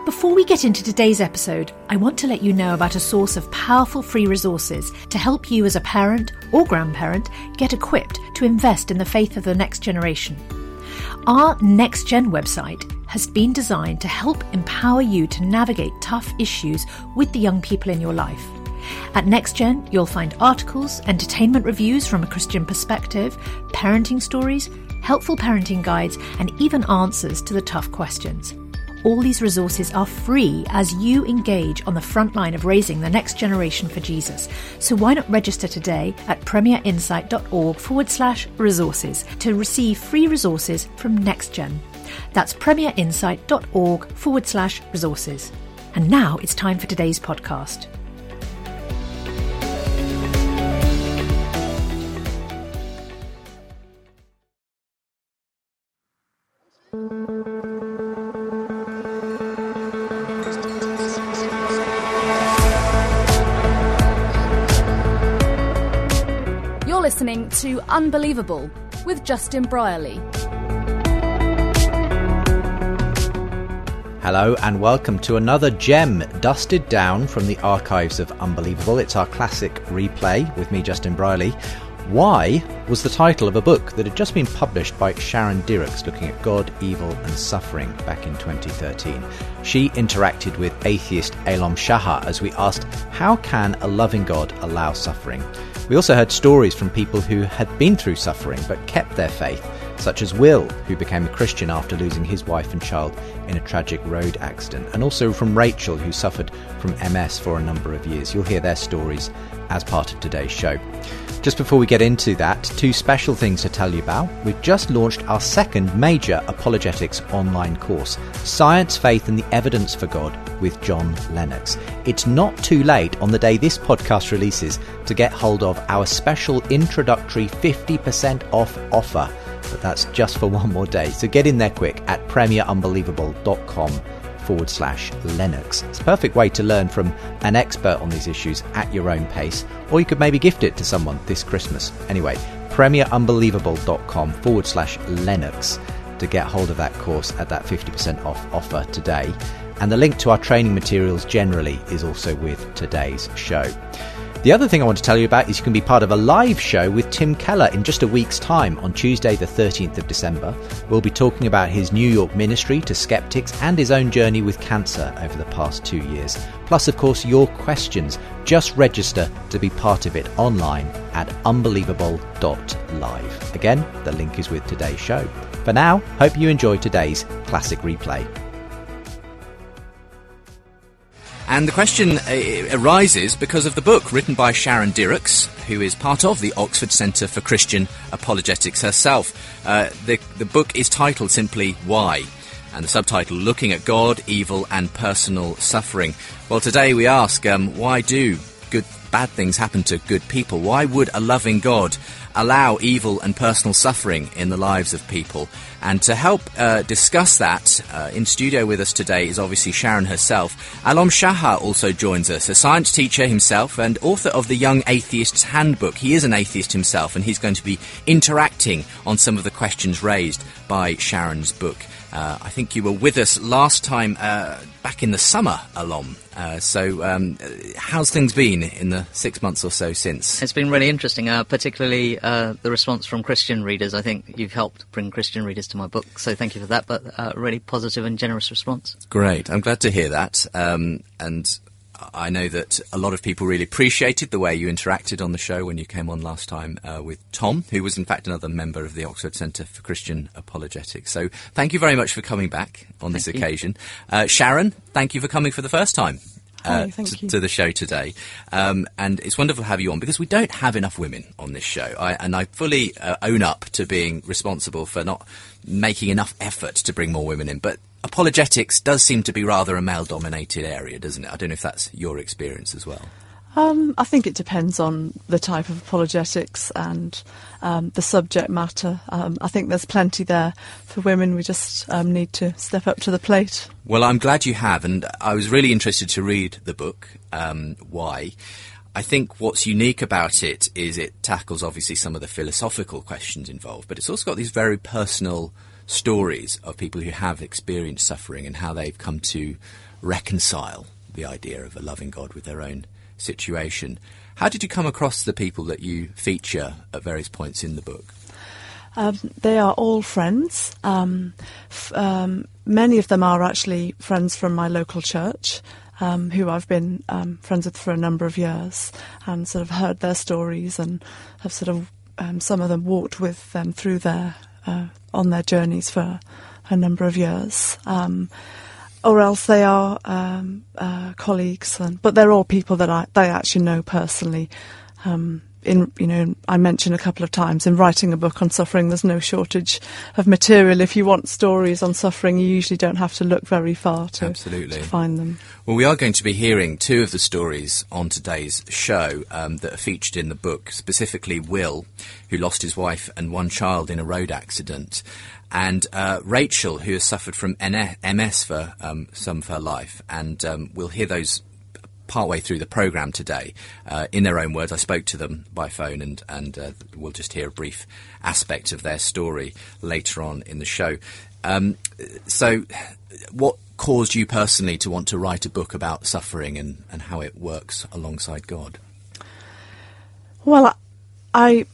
Before we get into today's episode, I want to let you know about a source of powerful free resources to help you as a parent or grandparent get equipped to invest in the faith of the next generation. Our Next Gen website has been designed to help empower you to navigate tough issues with the young people in your life. At NextGen, you'll find articles, entertainment reviews from a Christian perspective, parenting stories, helpful parenting guides, and even answers to the tough questions. All these resources are free as you engage on the front line of raising the next generation for Jesus. So why not register today at premierinsight.org/resources to receive free resources from NextGen. That's premierinsight.org/resources. And now it's time for today's podcast. Listening to Unbelievable with Justin Brierley. Hello and welcome to another gem dusted down from the archives of Unbelievable. It's our classic replay with me, Justin Brierley. Why was the title of a book that had just been published by Sharon Dirks looking at God, evil and suffering back in 2013. She interacted with atheist Alom Shahar as we asked, how can a loving God allow suffering? We also heard stories from people who had been through suffering but kept their faith, such as Will, who became a Christian after losing his wife and child in a tragic road accident, and also from Rachel, who suffered from MS for a number of years. You'll hear their stories as part of today's show. Just before we get into that, two special things to tell you about. We've just launched our second major apologetics online course, Science, Faith and the Evidence for God with John Lennox. It's not too late on the day this podcast releases to get hold of our special introductory 50% off offer. But that's just for one more day. So get in there quick at premierunbelievable.com/Lennox. It's a perfect way to learn from an expert on these issues at your own pace, or you could maybe gift it to someone this Christmas. Anyway, premierunbelievable.com/Lennox to get hold of that course at that 50% off offer today. And the link to our training materials generally is also with today's show. The other thing I want to tell you about is you can be part of a live show with Tim Keller in just a week's time on Tuesday the 13th of December. We'll be talking about his New York ministry to skeptics and his own journey with cancer over the past 2 years. Plus, of course, your questions. Just register to be part of it online at unbelievable.live. Again, the link is with today's show. For now, hope you enjoy today's classic replay. And the question arises because of the book written by Sharon Dirks, who is part of the Oxford Centre for Christian Apologetics herself. The book is titled simply Why? And the subtitle, Looking at God, Evil and Personal Suffering. Well, today we ask, why do bad things happen to good people? Why would a loving God allow evil and personal suffering in the lives of people? And to help discuss that, in studio with us today is obviously Sharon herself. Alom Shahar also joins us, a science teacher himself and author of the Young Atheist's Handbook. He is an atheist himself, and he's going to be interacting on some of the questions raised by Sharon's book. I think you were with us last time back in the summer, Alom. So how's things been in the 6 months or so since? It's been really interesting, particularly the response from Christian readers. I think you've helped bring Christian readers to my book, so thank you for that, but really positive and generous response. Great, I'm glad to hear that. And I know that a lot of people really appreciated the way you interacted on the show when you came on last time with Tom, who was in fact another member of the Oxford Centre for Christian Apologetics. So thank you very much for coming back on this occasion. Sharon, thank you for coming for the first time. To the show today. And it's wonderful to have you on because we don't have enough women on this show. I fully own up to being responsible for not making enough effort to bring more women in. But apologetics does seem to be rather a male-dominated area, doesn't it? I don't know if that's your experience as well. I think it depends on the type of apologetics and the subject matter. I think there's plenty there for women. We just need to step up to the plate. Well, I'm glad you have, and I was really interested to read the book, Why? I think what's unique about it is it tackles obviously some of the philosophical questions involved, but it's also got these very personal stories of people who have experienced suffering and how they've come to reconcile the idea of a loving God with their own situation. How did you come across the people that you feature at various points in the book? They are all friends. Many of them are actually friends from my local church, who I've been friends with for a number of years, and sort of heard their stories and have sort of some of them walked with them through their on their journeys for a number of years. Or else they are colleagues, but they're all people that they actually know personally. I mentioned a couple of times, in writing a book on suffering, there's no shortage of material. If you want stories on suffering, you usually don't have to look very far to find them. Well, we are going to be hearing two of the stories on today's show that are featured in the book, specifically Will, who lost his wife and one child in a road accident, and Rachel, who has suffered from MS for some of her life. And we'll hear those partway through the programme today. In their own words, I spoke to them by phone, and we'll just hear a brief aspect of their story later on in the show. So what caused you personally to want to write a book about suffering and how it works alongside God? Well, I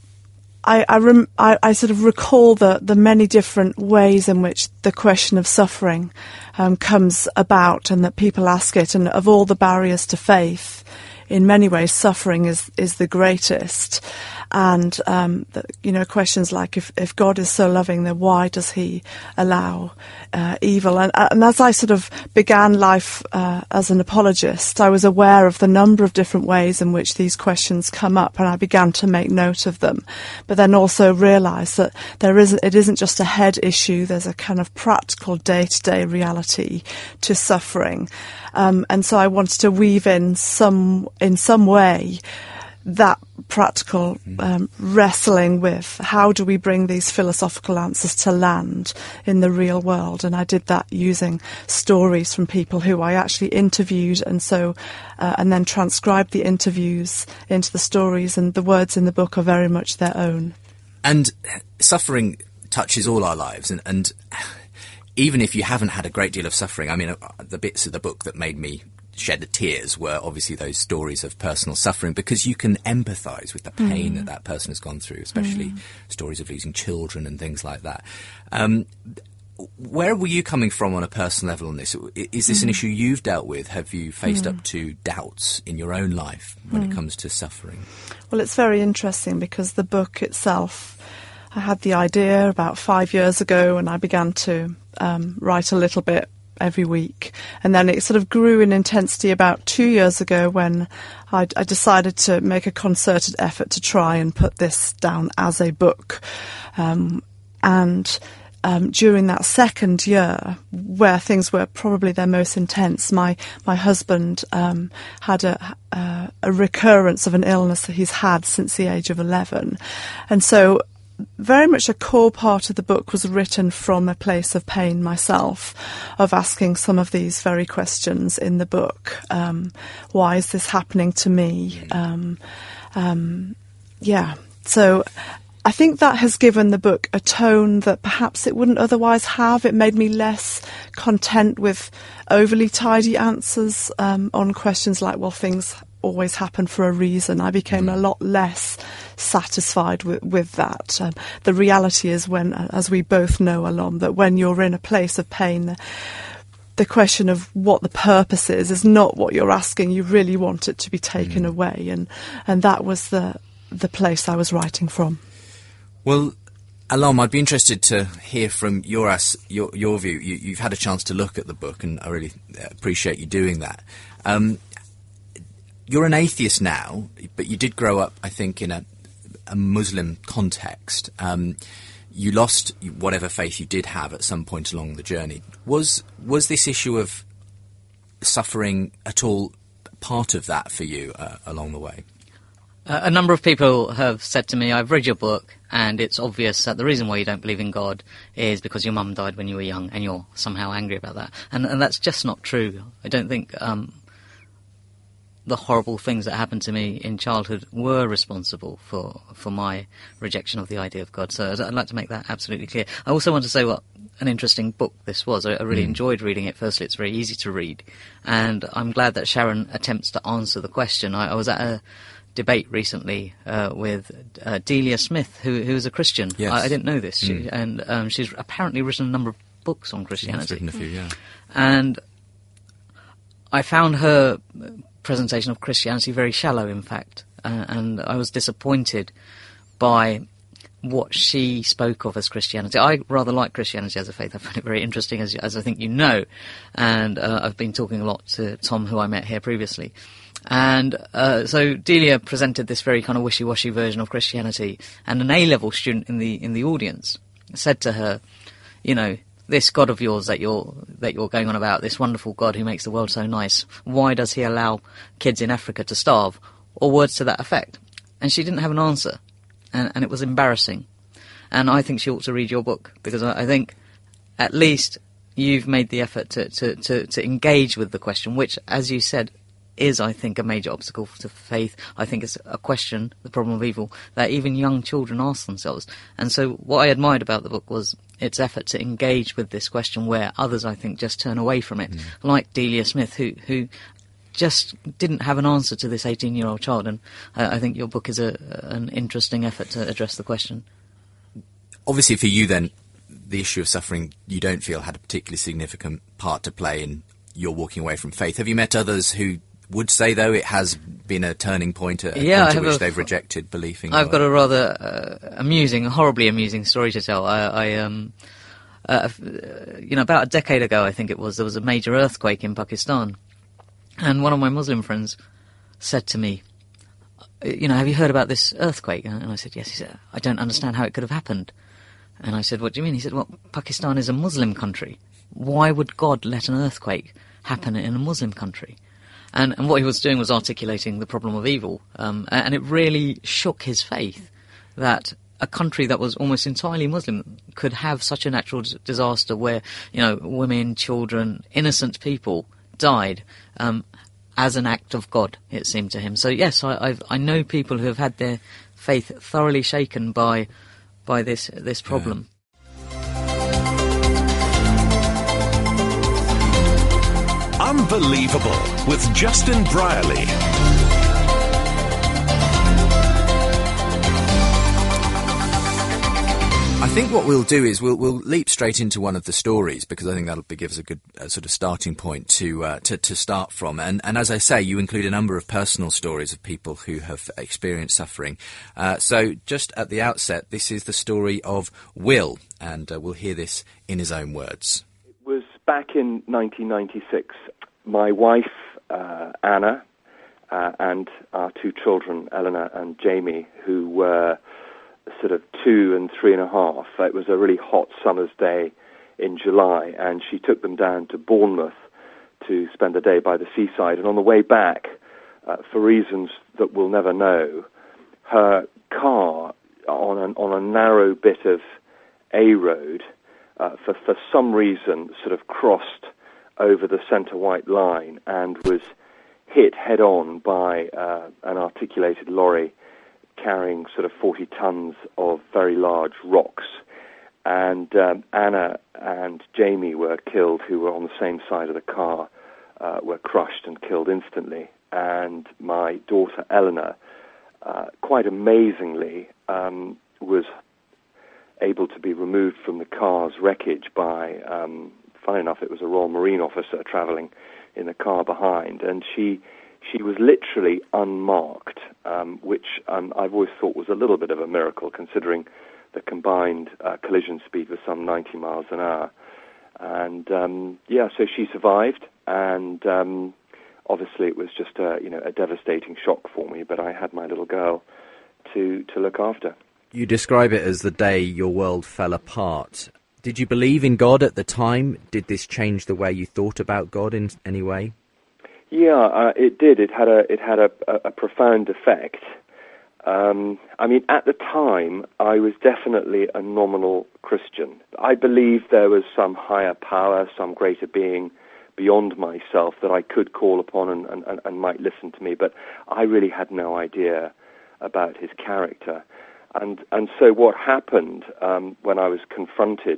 sort of recall the many different ways in which the question of suffering comes about, and that people ask it. And of all the barriers to faith, in many ways, suffering is the greatest. And questions like, if God is so loving, then why does He allow evil? And as I sort of began life as an apologist, I was aware of the number of different ways in which these questions come up, and I began to make note of them. But then also realised that it isn't just a head issue. There's a kind of practical day-to-day reality to suffering, and so I wanted to weave in some way that practical wrestling with how do we bring these philosophical answers to land in the real world. And I did that using stories from people who I actually interviewed, and then transcribed the interviews into the stories, and the words in the book are very much their own. And suffering touches all our lives, and even if you haven't had a great deal of suffering, I mean, the bits of the book that made me shed the tears were obviously those stories of personal suffering, because you can empathise with the pain that person has gone through, especially stories of losing children and things like that. Where were you coming from on a personal level on this? Is this an issue you've dealt with? Have you faced up to doubts in your own life when it comes to suffering? Well, it's very interesting, because the book itself, I had the idea about 5 years ago, and I began to write a little bit every week, and then it sort of grew in intensity about 2 years ago, when I decided to make a concerted effort to try and put this down as a book. During that second year, where things were probably their most intense, my husband had a recurrence of an illness that he's had since the age of 11, and so very much a core part of the book was written from a place of pain myself, of asking some of these very questions in the book. Why is this happening to me? So I think that has given the book a tone that perhaps it wouldn't otherwise have. It made me less content with overly tidy answers on questions like, well, things always happen for a reason. I became a lot less satisfied with that. The reality is, when, as we both know, Alon, that when you're in a place of pain, the question of what the purpose is not what you're asking. You really want it to be taken away, and that was the place I was writing from. Well, Alon, I'd be interested to hear from your view. You've had a chance to look at the book, and I really appreciate you doing that. You're an atheist now, but you did grow up, I think, in a Muslim context. You lost whatever faith you did have at some point along the journey. Was this issue of suffering at all part of that for you along the way? A number of people have said to me, I've read your book, and it's obvious that the reason why you don't believe in God is because your mum died when you were young, and you're somehow angry about that. And that's just not true. I don't think the horrible things that happened to me in childhood were responsible for my rejection of the idea of God. So I'd like to make that absolutely clear. I also want to say what an interesting book this was. I really enjoyed reading it. Firstly, it's very easy to read, and I'm glad that Sharon attempts to answer the question. I was at a debate recently with Delia Smith, who is a Christian. Yes. I didn't know this, she's apparently written a number of books on Christianity. She's written a few, yeah. And I found her presentation of Christianity very shallow, in fact, and I was disappointed by what she spoke of as Christianity. I rather like Christianity as a faith. I find it very interesting, as I think you know, and I've been talking a lot to Tom, who I met here previously. And so Delia presented this very kind of wishy-washy version of Christianity, and an A-level student in the audience said to her, you know, this God of yours that you're going on about, this wonderful God who makes the world so nice, why does he allow kids in Africa to starve? Or words to that effect. And she didn't have an answer, and it was embarrassing. And I think she ought to read your book, because I think at least you've made the effort to engage with the question, which, as you said, is, I think, a major obstacle to faith. I think it's a question, the problem of evil, that even young children ask themselves. And so what I admired about the book was its effort to engage with this question, where others, I think, just turn away from it, like Delia Smith, who just didn't have an answer to this 18-year-old child. And I think your book is an interesting effort to address the question. Obviously, for you, then, the issue of suffering, you don't feel had a particularly significant part to play in your walking away from faith. Have you met others who would say, though, it has been a turning point at which they've rejected belief in God? I've got a rather horribly amusing story to tell. About a decade ago, I think it was, there was a major earthquake in Pakistan, and one of my Muslim friends said to me, have you heard about this earthquake? And I said, yes. He said, I don't understand how it could have happened. And I said, what do you mean? He said, well, Pakistan is a Muslim country. Why would God let an earthquake happen in a Muslim country? And what he was doing was articulating the problem of evil. And it really shook his faith that a country that was almost entirely Muslim could have such a natural disaster where, women, children, innocent people died as an act of God, it seemed to him. So, yes, I know people who have had their faith thoroughly shaken by this problem. Unbelievable with Justin Brierley. I think what we'll do is we'll leap straight into one of the stories, because I think that'll give us a good sort of starting point to start from. And as I say, you include a number of personal stories of people who have experienced suffering. So just at the outset, this is the story of Will, and we'll hear this in his own words. It was back in 1996. My wife, Anna, and our two children, Eleanor and Jamie, who were sort of 2 and 3.5. It was a really hot summer's day in July, and she took them down to Bournemouth to spend the day by the seaside. And on the way back, for reasons that we'll never know, her car on a narrow bit of A road, for some reason, sort of crossed over the centre white line and was hit head-on by an articulated lorry carrying sort of 40 tons of very large rocks. And Anna and Jamie were killed, who were on the same side of the car, were crushed and killed instantly. And my daughter Eleanor, quite amazingly, was able to be removed from the car's wreckage by, funnily enough, it was a Royal Marine officer travelling in the car behind, and she was literally unmarked, which I've always thought was a little bit of a miracle, considering the combined collision speed was some 90 miles an hour. And so she survived, and obviously it was just a devastating shock for me, but I had my little girl to look after. You describe it as the day your world fell apart. Did you believe in God at the time? Did this change the way you thought about God in any way? Yeah, it did. It had a profound effect. At the time, I was definitely a nominal Christian. I believed there was some higher power, some greater being beyond myself that I could call upon and might listen to me. But I really had no idea about his character. And so what happened when I was confronted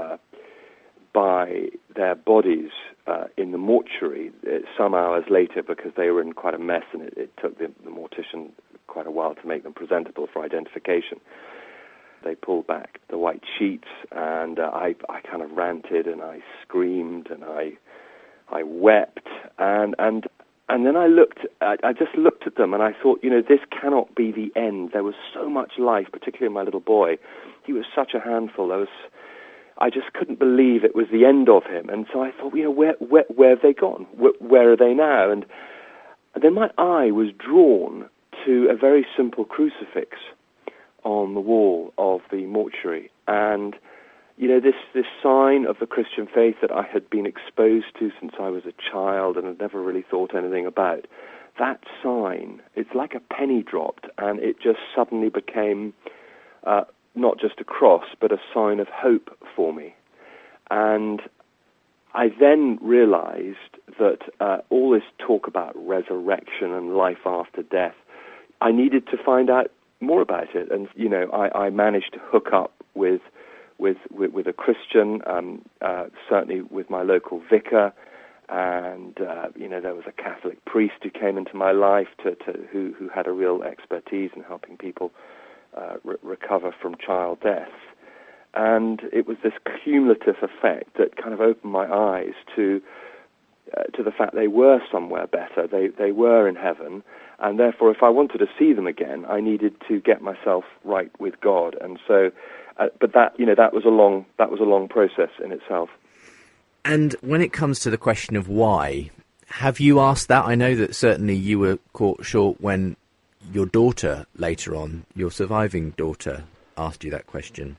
by their bodies in the mortuary some hours later, because they were in quite a mess, and it took the mortician quite a while to make them presentable for identification. They pulled back the white sheets, and I kind of ranted and I screamed and I wept, and then I just looked at them and I thought, this cannot be the end. There was so much life, particularly in my little boy. He was such a handful. I just couldn't believe it was the end of him. And so I thought, where have they gone? Where are they now? And then my eye was drawn to a very simple crucifix on the wall of the mortuary. And, this sign of the Christian faith that I had been exposed to since I was a child and had never really thought anything about, that sign, it's like a penny dropped, and it just suddenly became not just a cross, but a sign of hope for me. And I then realized that all this talk about resurrection and life after death, I needed to find out more about it. And, I managed to hook up with a Christian, certainly with my local vicar, and, there was a Catholic priest who came into my life who had a real expertise in helping people recover from child death. And it was this cumulative effect that kind of opened my eyes to the fact they were somewhere better. They were in heaven, and therefore, if I wanted to see them again, I needed to get myself right with God. And so, but that was a long process in itself. And when it comes to the question of why, have you asked that? I know that certainly you were caught short when your daughter later on, your surviving daughter, asked you that question.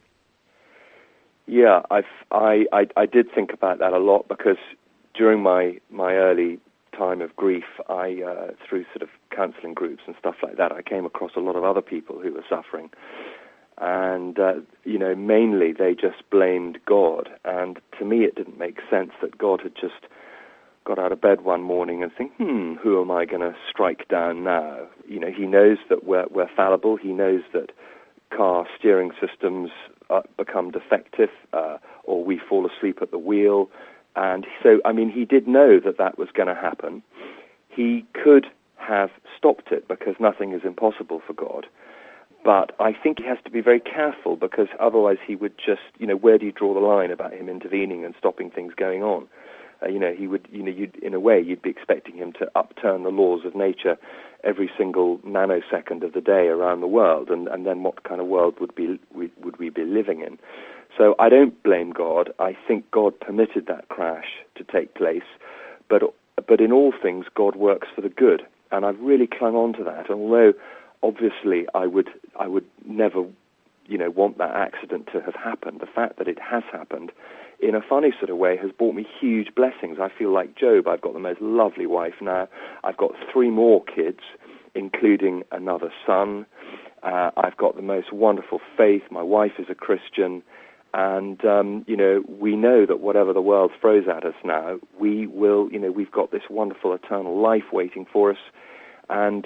Yeah, I did think about that a lot, because during my early time of grief, I through sort of counselling groups and stuff like that, I came across a lot of other people who were suffering, and mainly they just blamed God. And to me, it didn't make sense that God had just got out of bed one morning and think, who am I going to strike down now? He knows that we're fallible. He knows that car steering systems become defective, or we fall asleep at the wheel. And so, he did know that was going to happen. He could have stopped it, because nothing is impossible for God. But I think he has to be very careful, because otherwise he would just, where do you draw the line about him intervening and stopping things going on? He would, in a way, you'd be expecting him to upturn the laws of nature every single nanosecond of the day around the world, and then what kind of world would we be living in? So I don't blame God. I think God permitted that crash to take place, but in all things, God works for the good, and I've really clung on to that. And although obviously I would never, want that accident to have happened, the fact that it has happened, in a funny sort of way, has brought me huge blessings. I feel like Job. I've got the most lovely wife now. I've got 3 more kids, including another son. I've got the most wonderful faith. My wife is a Christian. And, we know that whatever the world throws at us now, we will, we've got this wonderful eternal life waiting for us. And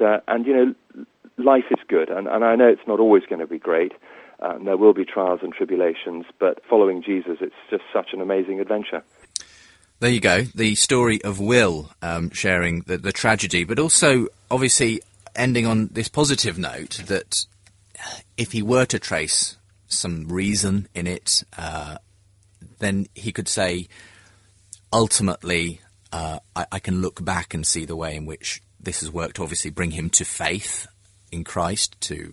life is good. And I know it's not always going to be great. There will be trials and tribulations, but following Jesus, it's just such an amazing adventure. There you go, the story of Will, sharing the tragedy, but also, obviously, ending on this positive note that if he were to trace some reason in it, then he could say, ultimately, I can look back and see the way in which this has worked, obviously bring him to faith in Christ, to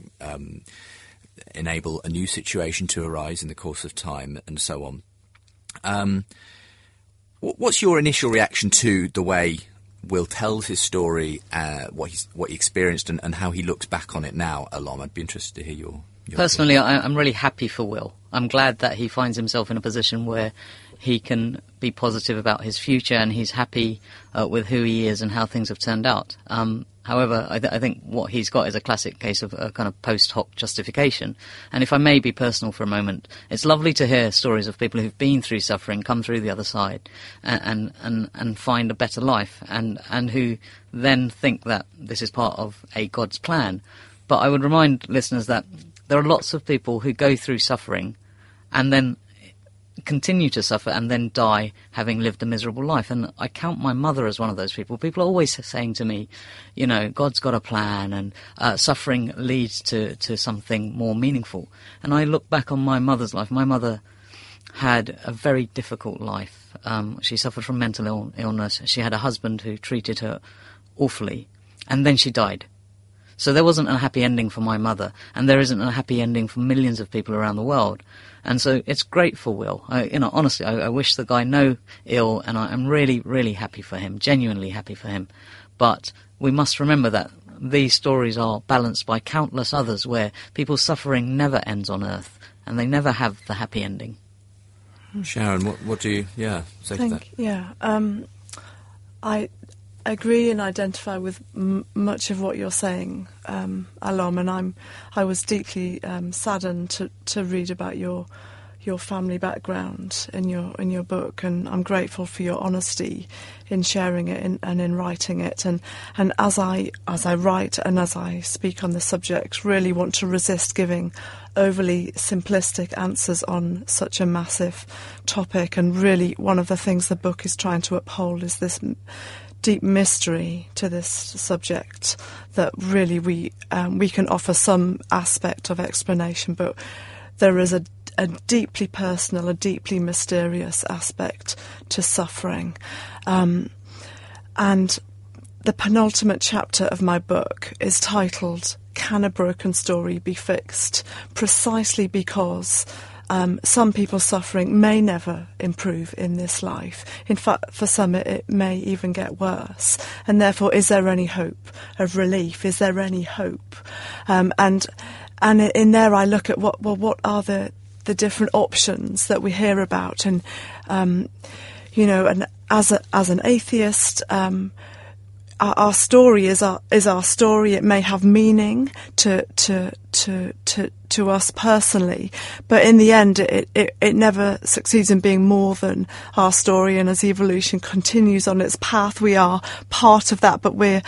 enable a new situation to arise in the course of time, and so on. What's your initial reaction to the way Will tells his story, what he experienced, and how he looks back on it now, Alom? I'd be interested to hear your Personally, I'm really happy for Will. I'm glad that he finds himself in a position where he can be positive about his future, and he's happy with who he is and how things have turned out. However, I think what he's got is a classic case of a kind of post hoc justification. And if I may be personal for a moment, it's lovely to hear stories of people who've been through suffering, come through the other side, and find a better life, and who then think that this is part of a God's plan. But I would remind listeners that there are lots of people who go through suffering and then continue to suffer and then die having lived a miserable life. And I count my mother as one of those people. People are always saying to me, you know, God's got a plan, and suffering leads to something more meaningful. And I look back on my mother's life. My mother had a very difficult life. She suffered from mental illness. She had a husband who treated her awfully, and then she died. So there wasn't a happy ending for my mother, and there isn't a happy ending for millions of people around the world. And so it's great for Will. Honestly, I wish the guy no ill, and I'm really, really happy for him, genuinely happy for him. But we must remember that these stories are balanced by countless others where people's suffering never ends on earth, and they never have the happy ending. Sharon, what do you say to that? Yeah, I agree and identify with much of what you're saying, Alom, and I was deeply saddened to read about your family background in your book, and I'm grateful for your honesty in sharing it and in writing it, and as I write and as I speak on the subject, really want to resist giving overly simplistic answers on such a massive topic. And really, one of the things the book is trying to uphold is this deep mystery to this subject, that really we can offer some aspect of explanation, but there is a deeply personal, a deeply mysterious aspect to suffering. And the penultimate chapter of my book is titled "Can a Broken Story Be Fixed?" precisely because some people's suffering may never improve in this life. In fact, for some it may even get worse. And therefore, is there any hope of relief? Is there any hope? And in there I look at what are the different options that we hear about. And, and as an atheist, our story is our story. It may have meaning to us personally, but in the end, it never succeeds in being more than our story. And as evolution continues on its path, we are part of that, but we're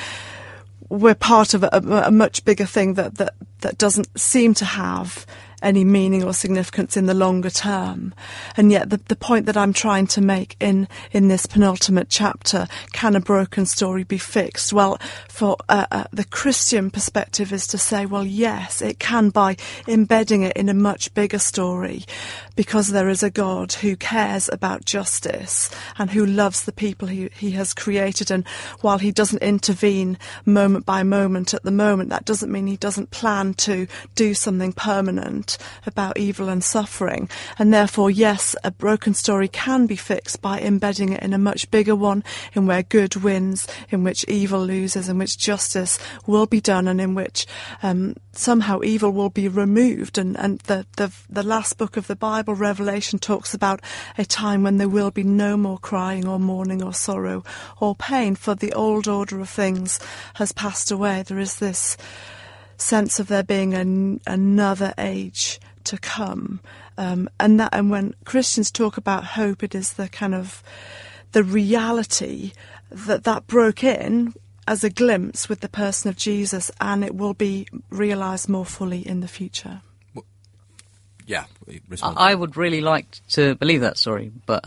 part of a much bigger thing that doesn't seem to have any meaning or significance in the longer term. And yet the point that I'm trying to make in this penultimate chapter, can a broken story be fixed? Well, for the Christian perspective is to say, well, yes, it can, by embedding it in a much bigger story, because there is a God who cares about justice and who loves the people he has created. And while he doesn't intervene moment by moment at the moment, that doesn't mean he doesn't plan to do something permanent about evil and suffering. And therefore, yes, a broken story can be fixed by embedding it in a much bigger one, in where good wins, in which evil loses, in which justice will be done, and in which somehow evil will be removed. And the last book of the Bible, Revelation, talks about a time when there will be no more crying or mourning or sorrow or pain, for the old order of things has passed away. There is this sense of there being another age to come, and when Christians talk about hope, it is the kind of the reality that broke in as a glimpse with the person of Jesus, and it will be realised more fully in the future. Yeah, I would really like to believe that story, but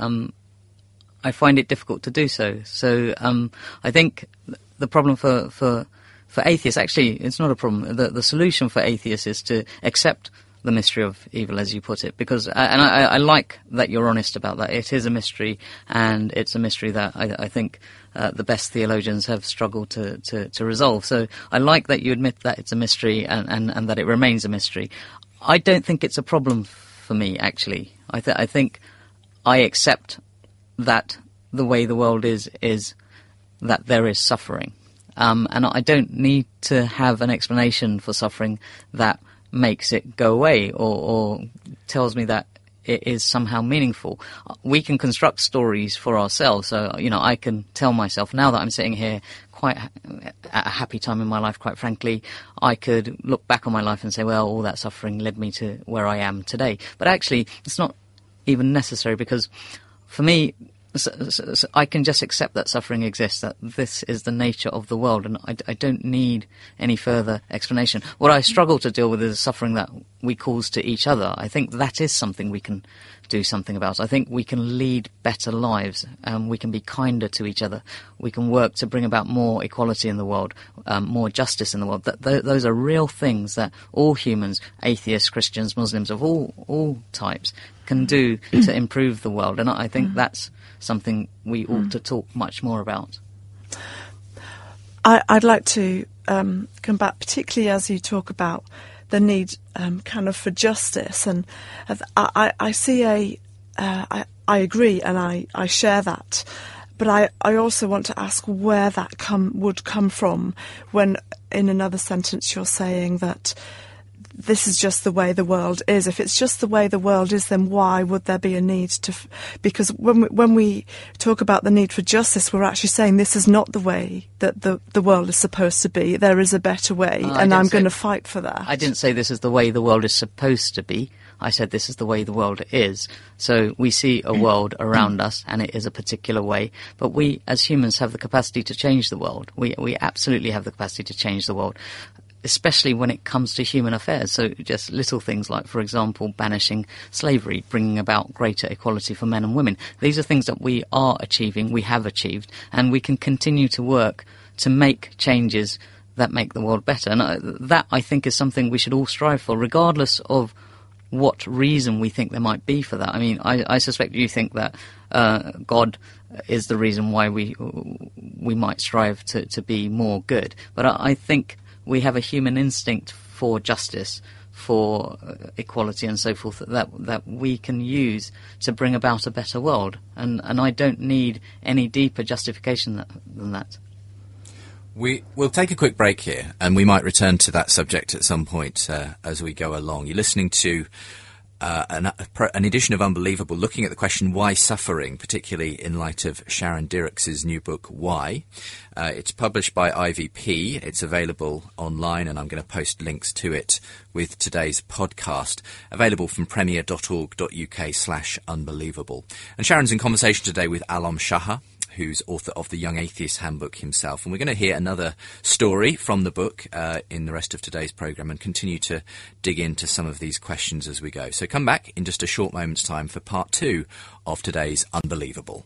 I find it difficult to do so. So I think the problem for atheists, actually, it's not a problem. The solution for atheists is to accept the mystery of evil, as you put it, because I like that you're honest about that. It is a mystery, and it's a mystery that I think the best theologians have struggled to resolve. So I like that you admit that it's a mystery and that it remains a mystery. I don't think it's a problem for me, actually. I think I accept that the way the world is that there is suffering. And I don't need to have an explanation for suffering that makes it go away or tells me that it is somehow meaningful. We can construct stories for ourselves. So, I can tell myself, now that I'm sitting here quite at a happy time in my life, quite frankly, I could look back on my life and say, well, all that suffering led me to where I am today. But actually, it's not even necessary, because for me, so I can just accept that suffering exists, that this is the nature of the world, and I don't need any further explanation. What I struggle to deal with is the suffering that we cause to each other. I think that is something we can do something about. I think we can lead better lives, we can be kinder to each other, we can work to bring about more equality in the world, more justice in the world. Those are real things that all humans, atheists, Christians, Muslims of all types, can do to improve the world, and I think that's something we ought to talk much more about. I'd like to come back, particularly as you talk about the need kind of for justice, and I see I agree, and I share that, but I also want to ask where that would come from when in another sentence you're saying that this is just the way the world is. If it's just the way the world is, then why would there be a need to... Because when we talk about the need for justice, we're actually saying this is not the way that the world is supposed to be. There is a better way, and I'm going to fight for that. I didn't say this is the way the world is supposed to be. I said this is the way the world is. So we see a world around us, and it is a particular way. But we, as humans, have the capacity to change the world. We absolutely have the capacity to change the world, especially when it comes to human affairs. So just little things like, for example, banishing slavery, bringing about greater equality for men and women. These are things that we are achieving, we have achieved, and we can continue to work to make changes that make the world better. And that, I think, is something we should all strive for, regardless of what reason we think there might be for that. I mean, I suspect you think that God is the reason why we might strive to be more good. But I think we have a human instinct for justice, for equality and so forth, that we can use to bring about a better world. And I don't need any deeper justification than that. We'll take a quick break here, and we might return to that subject at some point as we go along. You're listening to an edition of Unbelievable, looking at the question, why suffering, particularly in light of Sharon Dyrex's new book, Why. It's published by IVP. It's available online, and I'm going to post links to it with today's podcast, available from premier.org.uk/unbelievable. And Sharon's in conversation today with Alom Shahar, who's author of the Young Atheist Handbook himself. And we're going to hear another story from the book in the rest of today's programme, and continue to dig into some of these questions as we go. So come back in just a short moment's time for part 2 of today's Unbelievable.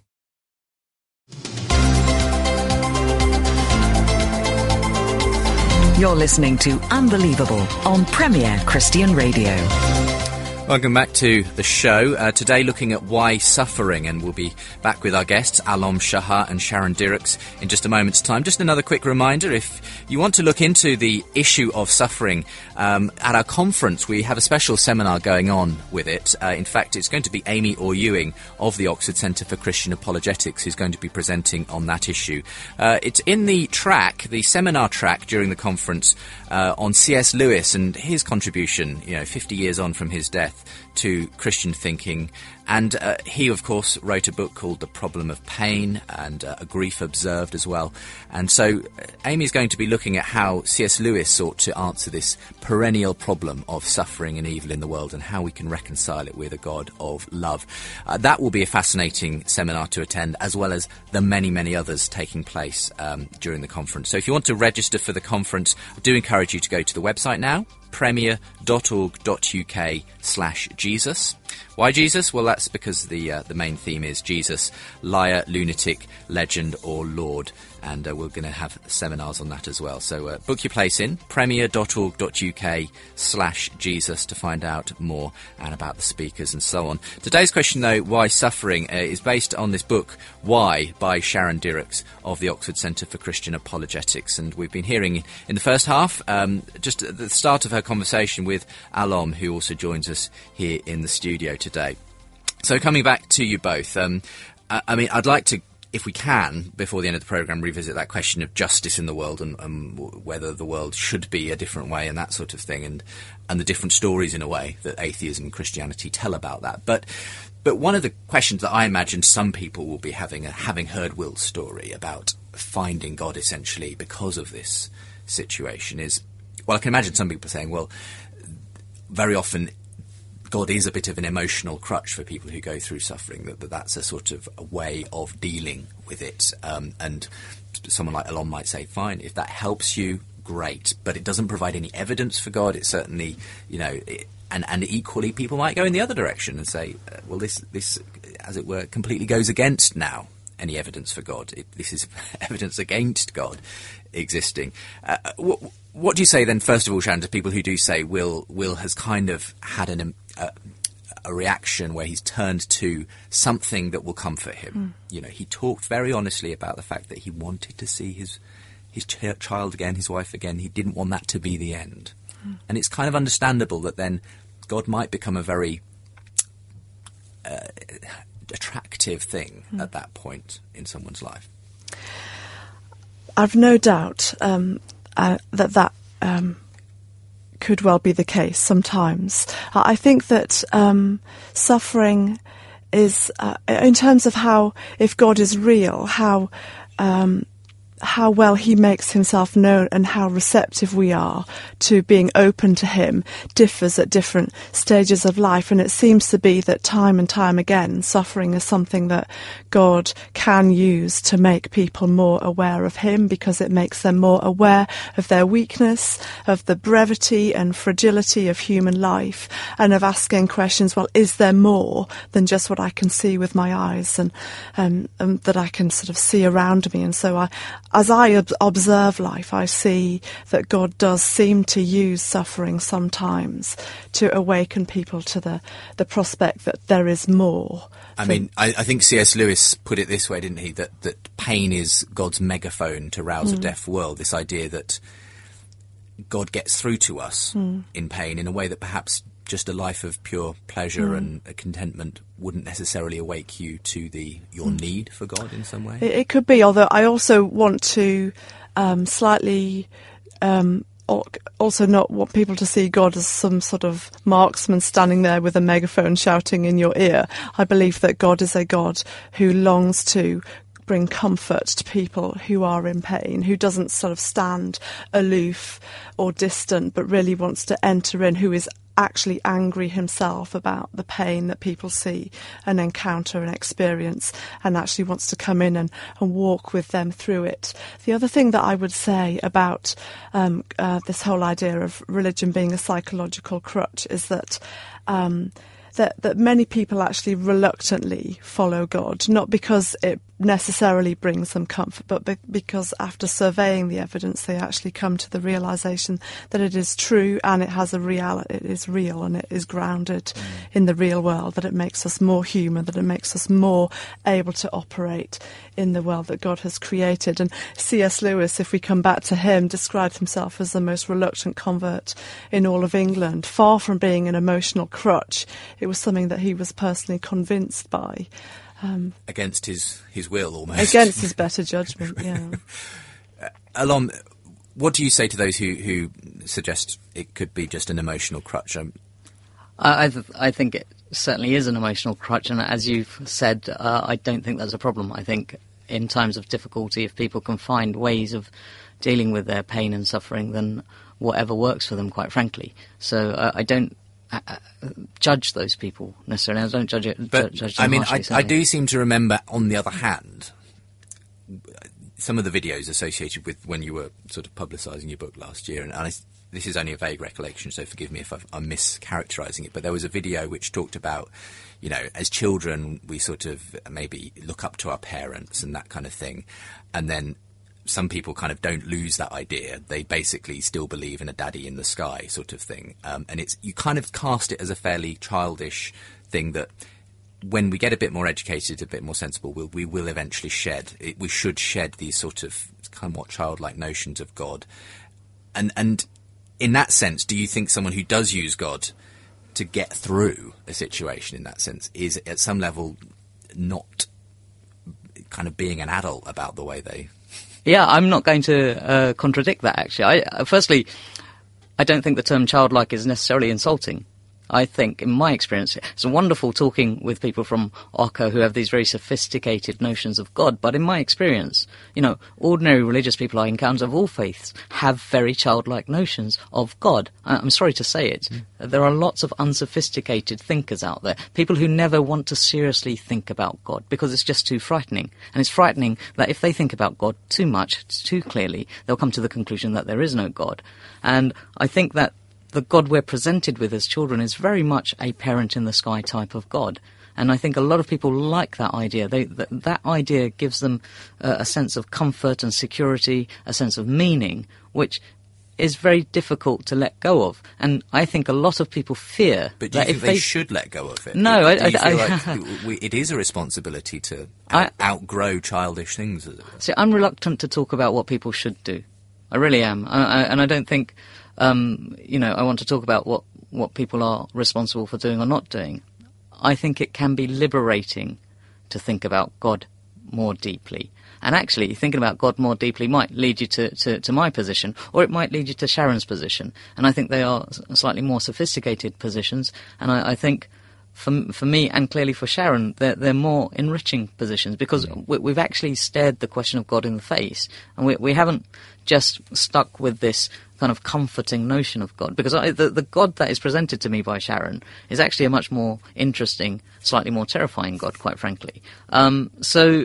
You're listening to Unbelievable on Premier Christian Radio. Welcome back to the show. Today looking at why suffering, and we'll be back with our guests Alom Shahar and Sharon Dyrex in just a moment's time. Just another quick reminder, if you want to look into the issue of suffering, at our conference we have a special seminar going on with it. In fact, it's going to be Amy Orr-Ewing of the Oxford Centre for Christian Apologetics who's going to be presenting on that issue. It's in the seminar track during the conference on C.S. Lewis and his contribution, 50 years on from his death, to Christian thinking. And he, of course, wrote a book called The Problem of Pain, and A Grief Observed as well. And so Amy's going to be looking at how C.S. Lewis sought to answer this perennial problem of suffering and evil in the world, and how we can reconcile it with a God of love. That will be a fascinating seminar to attend, as well as the many, many others taking place during the conference. So if you want to register for the conference, I do encourage you to go to the website now, premier.org.uk/Jesus. Why Jesus? Well, that's because the main theme is Jesus, liar, lunatic, legend or Lord. And we're going to have seminars on that as well. So book your place in premier.org.uk/Jesus to find out more and about the speakers and so on. Today's question, though, why suffering, is based on this book, Why, by Sharon Dyrex of the Oxford Centre for Christian Apologetics. And we've been hearing in the first half, just at the start of her conversation with Alom, who also joins us here in the studio today. So coming back to you both, I'd like to if we can, before the end of the programme, revisit that question of justice in the world and whether the world should be a different way and that sort of thing, and the different stories, in a way, that atheism and Christianity tell about that. But one of the questions that I imagine some people will be having heard Will's story about finding God, essentially, because of this situation is, well, I can imagine some people saying, well, very often God is a bit of an emotional crutch for people who go through suffering, that's a sort of a way of dealing with it. And someone like Alon might say, fine, if that helps you, great, but it doesn't provide any evidence for God. It certainly, and equally people might go in the other direction and say, well, this, as it were, completely goes against now any evidence for God. This is evidence against God existing. What do you say then, first of all, Sharon, to people who do say Will has kind of had a reaction where he's turned to something that will comfort him? He talked very honestly about the fact that he wanted to see his child again, his wife again. He didn't want that to be the end. And it's kind of understandable that then God might become a very attractive thing at that point in someone's life. I've no doubt that could well be the case sometimes. I think that suffering is, in terms of how, if God is real, how well he makes himself known and how receptive we are to being open to him differs at different stages of life. And it seems to be that time and time again, suffering is something that God can use to make people more aware of him, because it makes them more aware of their weakness, of the brevity and fragility of human life, and of asking questions, well, is there more than just what I can see with my eyes and that I can sort of see around me? And so as I observe life, I see that God does seem to use suffering sometimes to awaken people to the prospect that there is more. I mean, I think C.S. Lewis put it this way, didn't he? That pain is God's megaphone to rouse a deaf world. This idea that God gets through to us in pain in a way that perhaps just a life of pure pleasure and contentment wouldn't necessarily awake you to your need for God in some way? It could be, although I also want to slightly also not want people to see God as some sort of marksman standing there with a megaphone shouting in your ear. I believe that God is a God who longs to bring comfort to people who are in pain, who doesn't sort of stand aloof or distant, but really wants to enter in, who is actually angry himself about the pain that people see and encounter and experience, and actually wants to come in and walk with them through it. The other thing that I would say about this whole idea of religion being a psychological crutch is that that many people actually reluctantly follow God, not because it necessarily brings them comfort, but because after surveying the evidence, they actually come to the realization that it is true and it has a reality, it is real and it is grounded in the real world, that it makes us more human, that it makes us more able to operate in the world that God has created. And C.S. Lewis, if we come back to him, described himself as the most reluctant convert in all of England. Far from being an emotional crutch, it was something that he was personally convinced by. Against his will, almost. Against his better judgment, yeah. Alon, what do you say to those who suggest it could be just an emotional crutch? I think it certainly is an emotional crutch, and as you've said, I don't think that's a problem. I think in times of difficulty, if people can find ways of dealing with their pain and suffering, then whatever works for them, quite frankly. So I don't judge those people necessarily. I don't judge it. But judge I mean, harshly, I do seem to remember, on the other hand, some of the videos associated with when you were sort of publicising your book last year, and this is only a vague recollection, so forgive me if I'm mischaracterising it, but there was a video which talked about, as children, we sort of maybe look up to our parents and that kind of thing, and then some people kind of don't lose that idea. They basically still believe in a daddy in the sky sort of thing. And you kind of cast it as a fairly childish thing that when we get a bit more educated, a bit more sensible, we will eventually we should shed these sort of somewhat childlike notions of God. And in that sense, do you think someone who does use God to get through a situation in that sense is at some level not kind of being an adult about the way they... Yeah, I'm not going to contradict that, actually. Firstly, I don't think the term childlike is necessarily insulting. I think, in my experience, it's wonderful talking with people from Oka who have these very sophisticated notions of God, but in my experience, ordinary religious people I encounter of all faiths have very childlike notions of God. I'm sorry to say it. There are lots of unsophisticated thinkers out there, people who never want to seriously think about God because it's just too frightening. And it's frightening that if they think about God too much, too clearly, they'll come to the conclusion that there is no God. And I think that the God we're presented with as children is very much a parent-in-the-sky type of God. And I think a lot of people like that idea. That idea gives them a sense of comfort and security, a sense of meaning, which is very difficult to let go of. And I think a lot of people fear... But do you think they should let go of it? No, do you feel like it is a responsibility to outgrow childish things? See, I'm reluctant to talk about what people should do. I really am. And I don't think... I want to talk about what people are responsible for doing or not doing. I think it can be liberating to think about God more deeply. And actually, thinking about God more deeply might lead you to my position, or it might lead you to Sharon's position. And I think they are slightly more sophisticated positions. And I think for me, and clearly for Sharon, they're more enriching positions, because we've actually stared the question of God in the face. And we haven't just stuck with this kind of comforting notion of God, because the God that is presented to me by Sharon is actually a much more interesting, slightly more terrifying God, quite frankly. So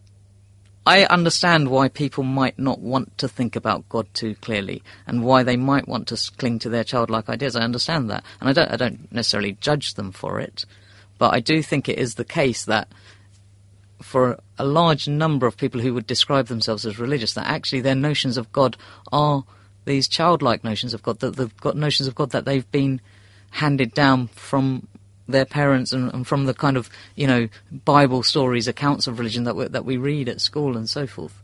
I understand why people might not want to think about God too clearly, and why they might want to cling to their childlike ideas. I understand that, and I don't necessarily judge them for it, but I do think it is the case that for a large number of people who would describe themselves as religious, that actually their notions of God are these childlike notions of God, that they've got notions of God that they've been handed down from their parents and from the kind of, Bible stories, accounts of religion that we read at school and so forth.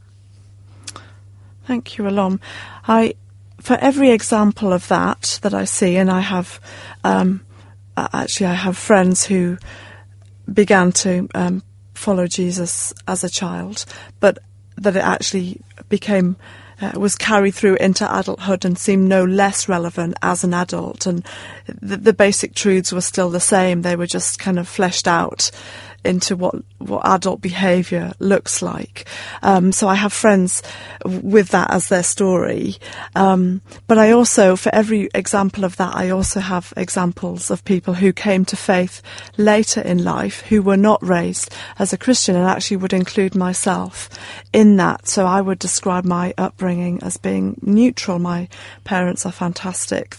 Thank you, Alom. For every example of that I see, and I have, I have friends who began to follow Jesus as a child, but that it actually became... was carried through into adulthood and seemed no less relevant as an adult, and the basic truths were still the same. They were just kind of fleshed out into what adult behaviour looks like. So I have friends with that as their story. But I also, for every example of that, I also have examples of people who came to faith later in life who were not raised as a Christian, and actually would include myself in that. So I would describe my upbringing as being neutral. My parents are fantastic.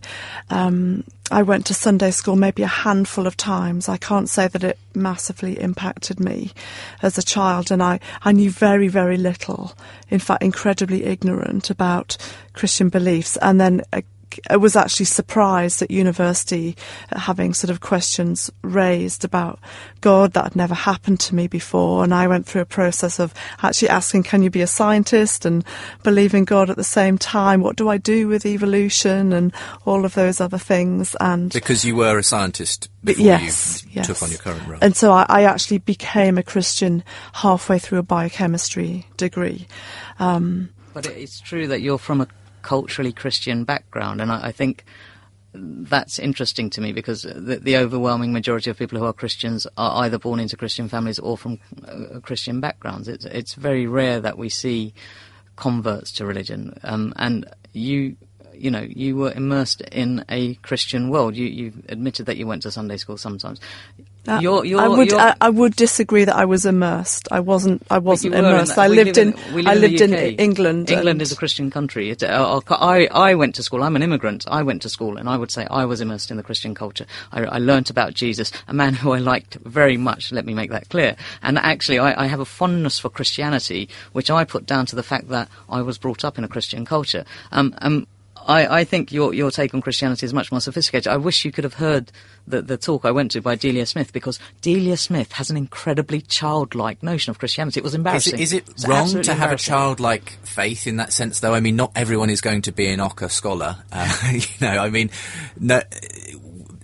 I went to Sunday school maybe a handful of times. I can't say that it massively impacted me as a child, and I knew very, very little, in fact incredibly ignorant about Christian beliefs. And then I was actually surprised at university at having sort of questions raised about God that had never happened to me before, and I went through a process of actually asking, can you be a scientist and believe in God at the same time? What do I do with evolution and all of those other things? And because you were a scientist before you took on your current role. And so I actually became a Christian halfway through a biochemistry degree. But it's true that you're from a culturally Christian background, and I think that's interesting to me, because the overwhelming majority of people who are Christians are either born into Christian families or from Christian backgrounds. It's very rare that we see converts to religion, and you were immersed in a Christian world. You admitted that you went to Sunday school sometimes. I would disagree that I was immersed. I wasn't immersed. I lived in England. England is a Christian country. I went to school. I'm an immigrant. I went to school, and I would say I was immersed in the Christian culture. I learnt about Jesus, a man who I liked very much. Let me make that clear. And actually, I have a fondness for Christianity, which I put down to the fact that I was brought up in a Christian culture. I think your take on Christianity is much more sophisticated. I wish you could have heard the talk I went to by Delia Smith, because Delia Smith has an incredibly childlike notion of Christianity. It was embarrassing. Is it wrong to have a childlike faith in that sense, though? I mean, not everyone is going to be an Oka scholar.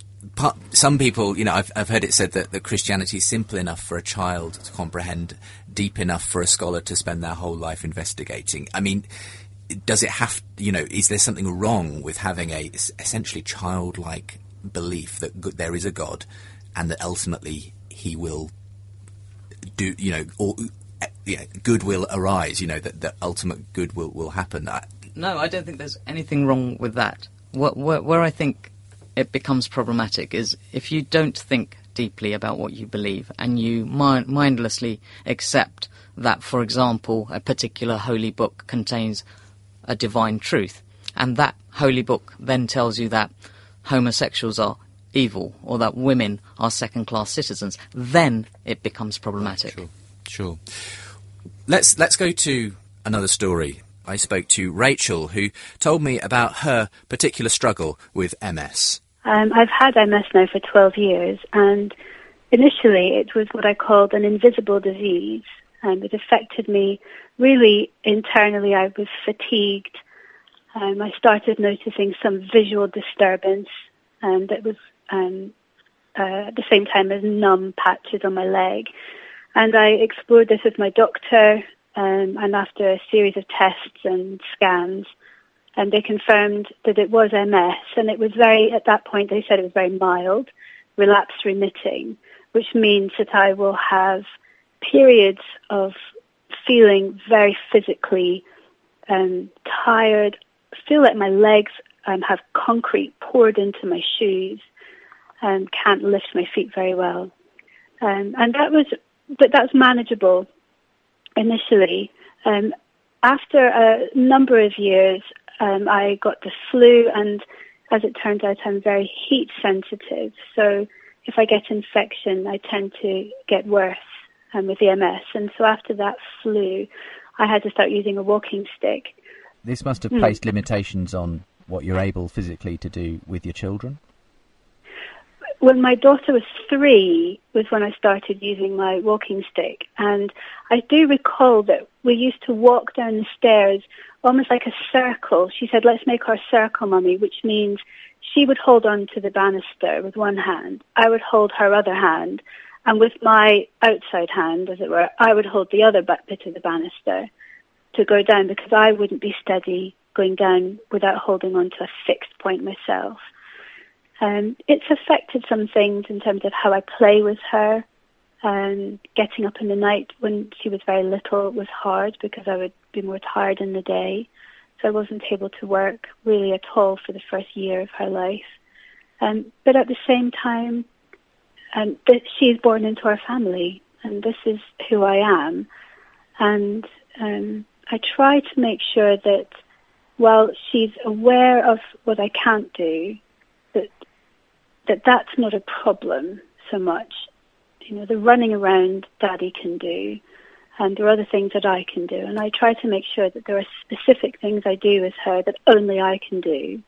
Some people, I've heard it said that Christianity is simple enough for a child to comprehend. deep enough for a scholar to spend their whole life investigating? I mean, does it have, is there something wrong with having a essentially childlike belief that there is a God and that ultimately he will do, good will arise, that ultimate good will happen? No, I don't think there's anything wrong with that. Where I think it becomes problematic is if you don't think deeply about what you believe and you mindlessly accept that, for example, a particular holy book contains a divine truth, and that holy book then tells you that homosexuals are evil or that women are second-class citizens, then it becoms problematic. Sure. Let's go to another story. I spoke to Rachel, who told me about her particular struggle with MS. I've had MS now for 12 years, and initially it was what I called an invisible disease, and it affected me really internally. I was fatigued. I started noticing some visual disturbance that was at the same time as numb patches on my leg. And I explored this with my doctor, and after a series of tests and scans, and they confirmed that it was MS, and it was at that point they said it was very mild, relapse remitting, which means that I will have periods of feeling very physically tired, feel like my legs have concrete poured into my shoes, and can't lift my feet very well. And that's manageable initially. After a number of years, I got the flu, and as it turns out, I'm very heat sensitive. So if I get infection, I tend to get worse with the MS. And so after that flu, I had to start using a walking stick. This must have placed limitations on what you're able physically to do with your children? When my daughter was 3 was when I started using my walking stick. And I do recall that we used to walk down the stairs almost like a circle. She said, "Let's make our circle, Mummy," which means she would hold on to the banister with one hand. I would hold her other hand. And with my outside hand, as it were, I would hold the other bit of the banister to go down, because I wouldn't be steady going down without holding on to a fixed point myself. It's affected some things in terms of how I play with her. Getting up in the night when she was very little was hard because I would be more tired in the day. So I wasn't able to work really at all for the first year of her life. But at the same time, she's born into our family, and this is who I am. And I try to make sure that while she's aware of what I can't do, that's not a problem so much. The running around Daddy can do, and there are other things that I can do. And I try to make sure that there are specific things I do with her that only I can do.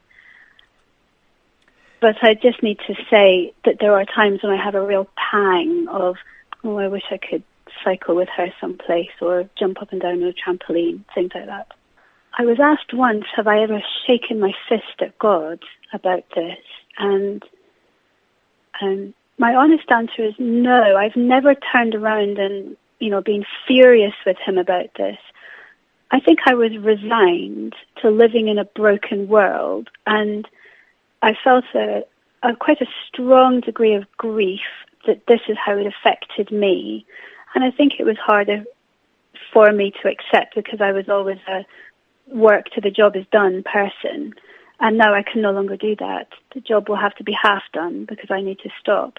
But I just need to say that there are times when I have a real pang of, I wish I could cycle with her someplace or jump up and down on a trampoline, things like that. I was asked once, have I ever shaken my fist at God about this? And my honest answer is no. I've never turned around and, been furious with him about this. I think I was resigned to living in a broken world, and I felt quite a strong degree of grief that this is how it affected me. And I think it was harder for me to accept because I was always a work to the job is done person. And now I can no longer do that. The job will have to be half done because I need to stop.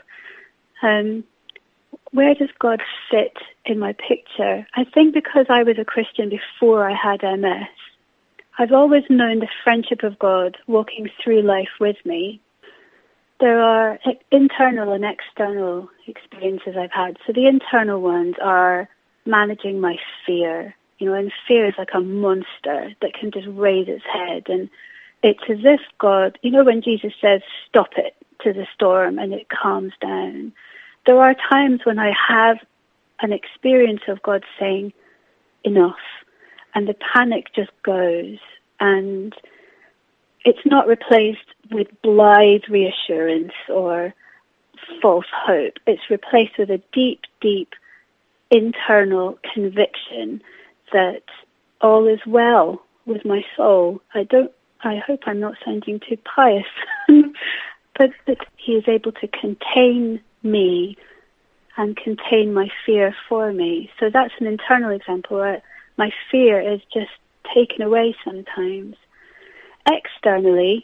Where does God fit in my picture? I think because I was a Christian before I had MS, I've always known the friendship of God walking through life with me. There are internal and external experiences I've had. So the internal ones are managing my fear. And fear is like a monster that can just raise its head. And it's as if God, when Jesus says, "Stop it," to the storm, and it calms down. There are times when I have an experience of God saying, "Enough," and the panic just goes. And it's not replaced with blithe reassurance or false hope. It's replaced with a deep, deep internal conviction that all is well with my soul. I hope I'm not sounding too pious, but that he is able to contain me and contain my fear for me. So that's an internal example where my fear is just taken away sometimes. Externally,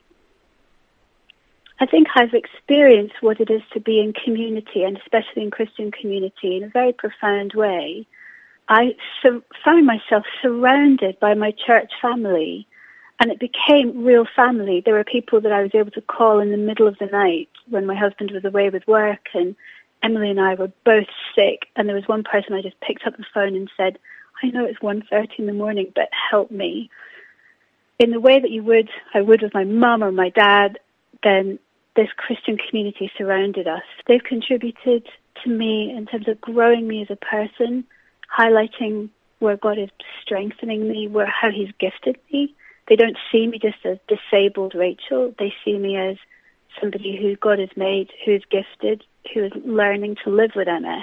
I think I've experienced what it is to be in community, and especially in Christian community, in a very profound way. I found myself surrounded by my church family, and it became real family. There were people that I was able to call in the middle of the night when my husband was away with work, and Emily and I were both sick, and there was one person I just picked up the phone and said, I know it's 1:30 in the morning, but help me. In the way that I would with my mum or my dad, then this Christian community surrounded us. They've contributed to me in terms of growing me as a person, highlighting where God is strengthening me, how he's gifted me. They don't see me just as disabled Rachel. They see me as somebody who God has made, who is gifted, who is learning to live with MS.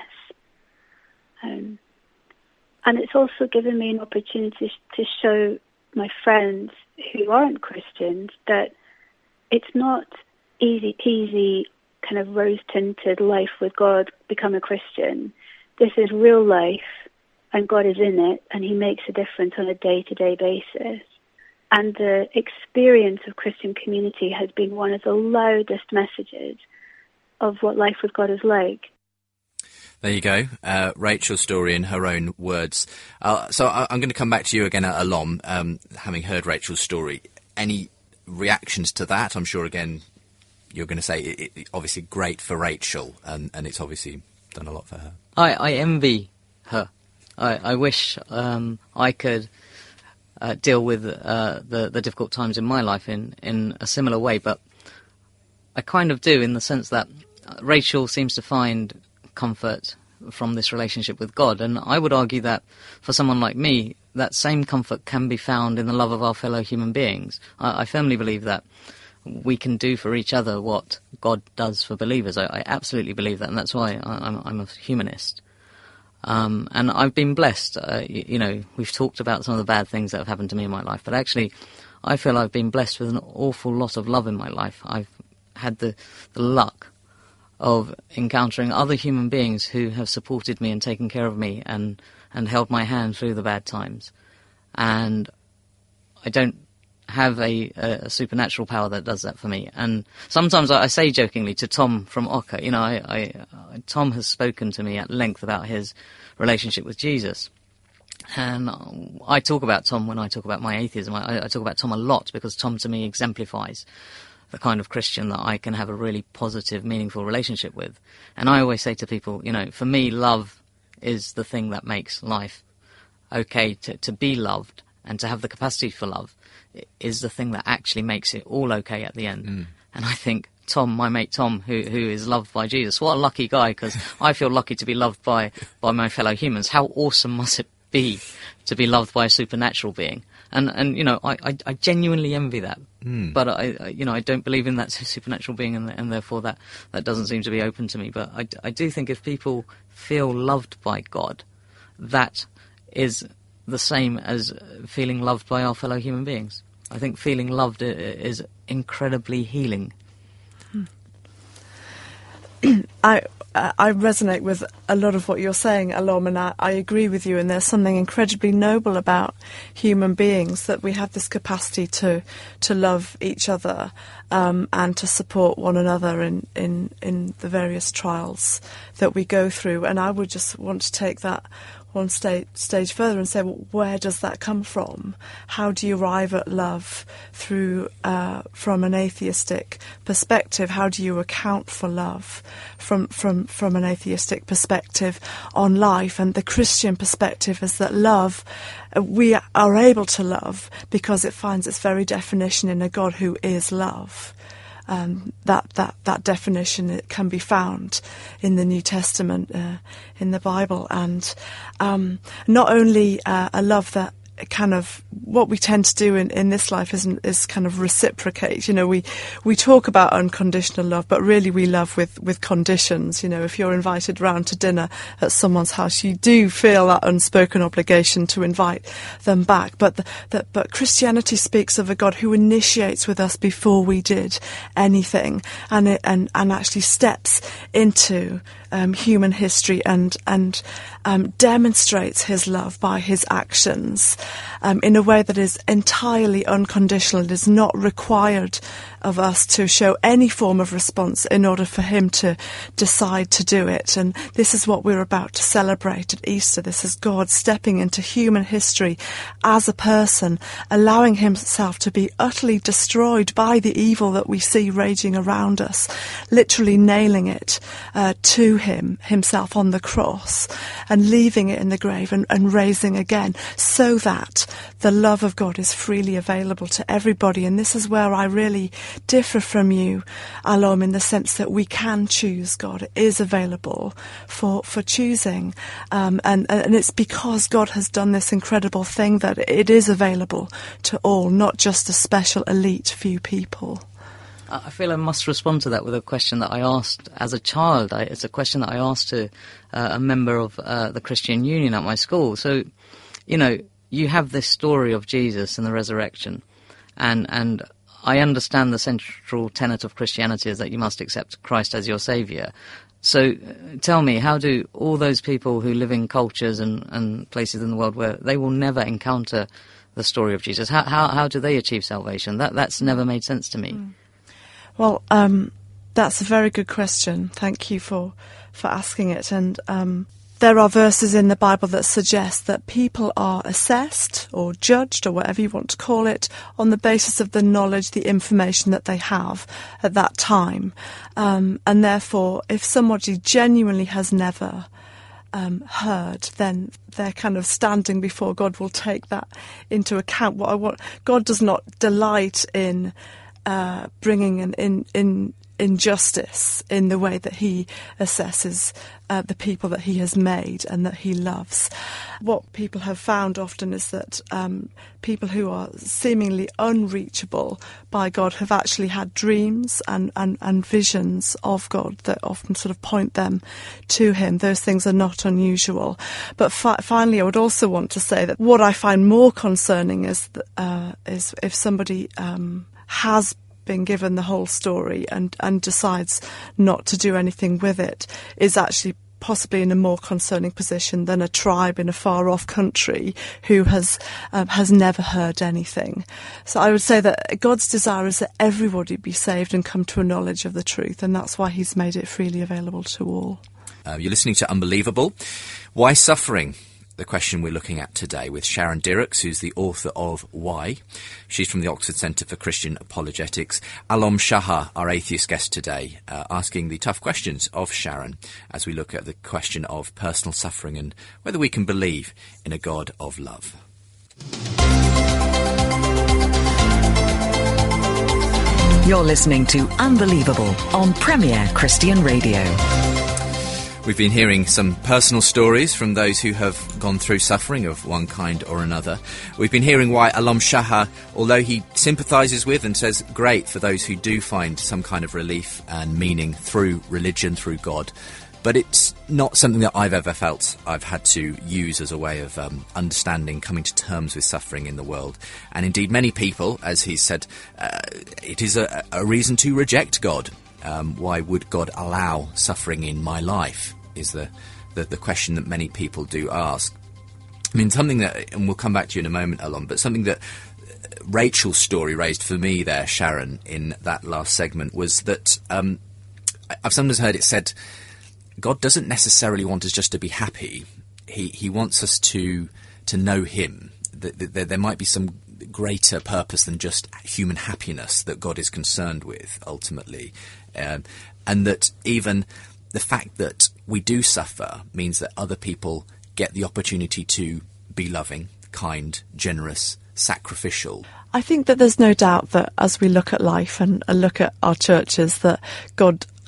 And it's also given me an opportunity to show my friends who aren't Christians that it's not easy peasy, kind of rose-tinted life with God, become a Christian. This is real life, and God is in it, and he makes a difference on a day-to-day basis. And the experience of Christian community has been one of the loudest messages of what life with God is like. There you go. Rachel's story in her own words. So I'm going to come back to you again, Alom, having heard Rachel's story. Any reactions to that? I'm sure, again, you're going to say it obviously great for Rachel, and it's obviously done a lot for her. I envy her. I wish I could deal with the difficult times in my life in a similar way, but I kind of do, in the sense that Rachel seems to find comfort from this relationship with God, and I would argue that for someone like me, that same comfort can be found in the love of our fellow human beings. I firmly believe that we can do for each other what God does for believers. I absolutely believe that, and that's why I'm a humanist. And I've been blessed. We've talked about some of the bad things that have happened to me in my life, but actually I feel I've been blessed with an awful lot of love in my life. I've had the luck of encountering other human beings who have supported me and taken care of me and held my hand through the bad times. And I don't have a supernatural power that does that for me. And sometimes I say jokingly to Tom from Ocker, Tom has spoken to me at length about his relationship with Jesus. And I talk about Tom when I talk about my atheism. I talk about Tom a lot because Tom to me exemplifies the kind of Christian that I can have a really positive, meaningful relationship with. And I always say to people, for me, love is the thing that makes life okay. To be loved and to have the capacity for love is the thing that actually makes it all okay at the end. And I think Tom, my mate Tom, who is loved by Jesus, what a lucky guy, because I feel lucky to be loved by my fellow humans. How awesome must it be to be loved by a supernatural being? And I genuinely envy that. But I don't believe in that supernatural being, and therefore that doesn't seem to be open to me. But I do think if people feel loved by God, that is the same as feeling loved by our fellow human beings. I think feeling loved is incredibly healing. I resonate with a lot of what you're saying, Alom, and I agree with you, and there's something incredibly noble about human beings, that we have this capacity to love each other and to support one another in the various trials that we go through. And I would just want to take that one stage further and say, well, where does that come from? How do you arrive at love from an atheistic perspective? How do you account for love from an atheistic perspective on life? And the Christian perspective is that love, we are able to love because it finds its very definition in a God who is love. That definition, it can be found in the New Testament, in the Bible, and not only a love that kind of what we tend to do in this life is kind of reciprocate. You know, we talk about unconditional love, but really we love with conditions. You know, if you're invited round to dinner at someone's house, you do feel that unspoken obligation to invite them back. But Christianity speaks of a God who initiates with us before we did anything, and actually steps into human history and demonstrates his love by his actions in a way that is entirely unconditional. It is not required of us to show any form of response in order for him to decide to do it. And this is what we're about to celebrate at Easter. This is God stepping into human history as a person, allowing himself to be utterly destroyed by the evil that we see raging around us, literally nailing it to himself on the cross, and leaving it in the grave and raising again, so that the love of God is freely available to everybody. And this is where I really differ from you, Alom, in the sense that we can choose God. It is available for choosing, and it's because God has done this incredible thing that it is available to all, not just a special elite few people. I feel I must respond to that with a question that I asked as a child. It's a question that I asked to a member of the Christian Union at my school. So, you know, you have this story of Jesus and the resurrection, and I understand the central tenet of Christianity is that you must accept Christ as your saviour. So tell me, how do all those people who live in cultures and places in the world where they will never encounter the story of Jesus, how do they achieve salvation? That's never made sense to me. Well, that's a very good question. Thank you for asking it. And there are verses in the Bible that suggest that people are assessed or judged, or whatever you want to call it, on the basis of the knowledge, the information that they have at that time. And therefore, if somebody genuinely has never heard, then they're kind of standing before God will take that into account. God does not delight in bringing an injustice in the way that he assesses the people that he has made and that he loves. What people have found often is that people who are seemingly unreachable by God have actually had dreams and visions of God that often sort of point them to him. Those things are not unusual. But finally, I would also want to say that what I find more concerning is if somebody has been given the whole story and decides not to do anything with it, is actually possibly in a more concerning position than a tribe in a far-off country who has never heard anything. So I would say that God's desire is that everybody be saved and come to a knowledge of the truth, and that's why he's made it freely available to all. You're listening to Unbelievable. Why suffering? The question we're looking at today with Sharon Dirks, who's the author of Why. She's from the Oxford Centre for Christian Apologetics. Alom Shahar, our atheist guest today, asking the tough questions of Sharon as we look at the question of personal suffering and whether we can believe in a God of love. You're listening to Unbelievable on Premier Christian Radio. We've been hearing some personal stories from those who have gone through suffering of one kind or another. We've been hearing why Alom Shahar, although he sympathises with and says great for those who do find some kind of relief and meaning through religion, through God, but it's not something that I've ever felt I've had to use as a way of understanding, coming to terms with suffering in the world. And indeed many people, as he said, it is a reason to reject God. Why would God allow suffering in my life, is the question that many people do ask. I mean, something that, and we'll come back to you in a moment, Alom, but something that Rachel's story raised for me there, Sharon, in that last segment, was that I've sometimes heard it said, God doesn't necessarily want us just to be happy. He wants us to know him. There might be some greater purpose than just human happiness that God is concerned with, ultimately. And that even the fact that we do suffer means that other people get the opportunity to be loving, kind, generous, sacrificial. I think that there's no doubt that as we look at life and look at our churches, that God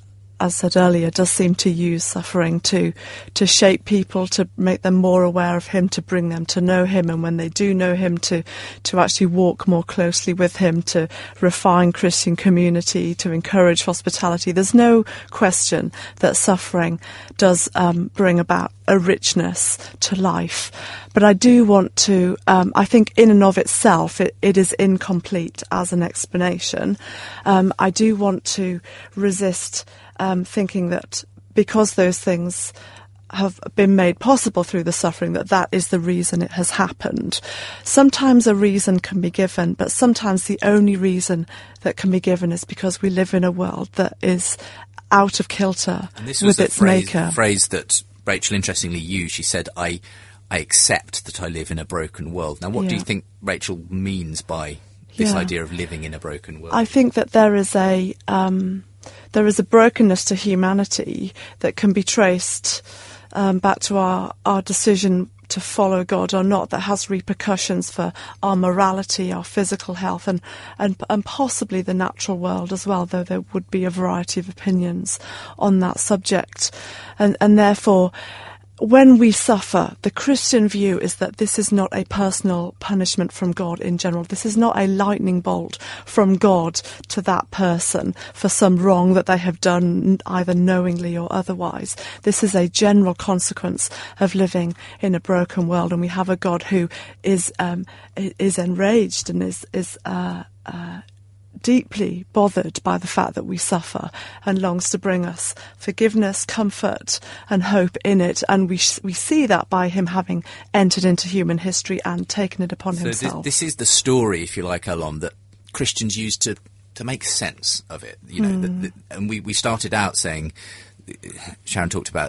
as said earlier, does seem to use suffering to shape people, to make them more aware of him, to bring them to know him, and when they do know him, to actually walk more closely with him, to refine Christian community, to encourage hospitality. There's no question that suffering does bring about a richness to life. But I do want to, I think in and of itself, it is incomplete as an explanation. I do want to resist thinking that because those things have been made possible through the suffering, that is the reason it has happened. Sometimes a reason can be given, but sometimes the only reason that can be given is because we live in a world that is out of kilter with its maker. The phrase that Rachel interestingly used. She said, I accept that I live in a broken world. Now, what do you think Rachel means by this idea of living in a broken world? I think that there is a brokenness to humanity that can be traced back to our decision to follow God or not, that has repercussions for our morality, our physical health, and possibly the natural world as well, though there would be a variety of opinions on that subject. And therefore, when we suffer, the Christian view is that this is not a personal punishment from God in general. This is not a lightning bolt from God to that person for some wrong that they have done, either knowingly or otherwise. This is a general consequence of living in a broken world, and we have a God who is enraged and is deeply bothered by the fact that we suffer and longs to bring us forgiveness, comfort and hope in it. And we see that by him having entered into human history and taken it upon himself. This is the story, if you like, Alon, that Christians use to make sense of it. You know, and we started out saying, Sharon talked about,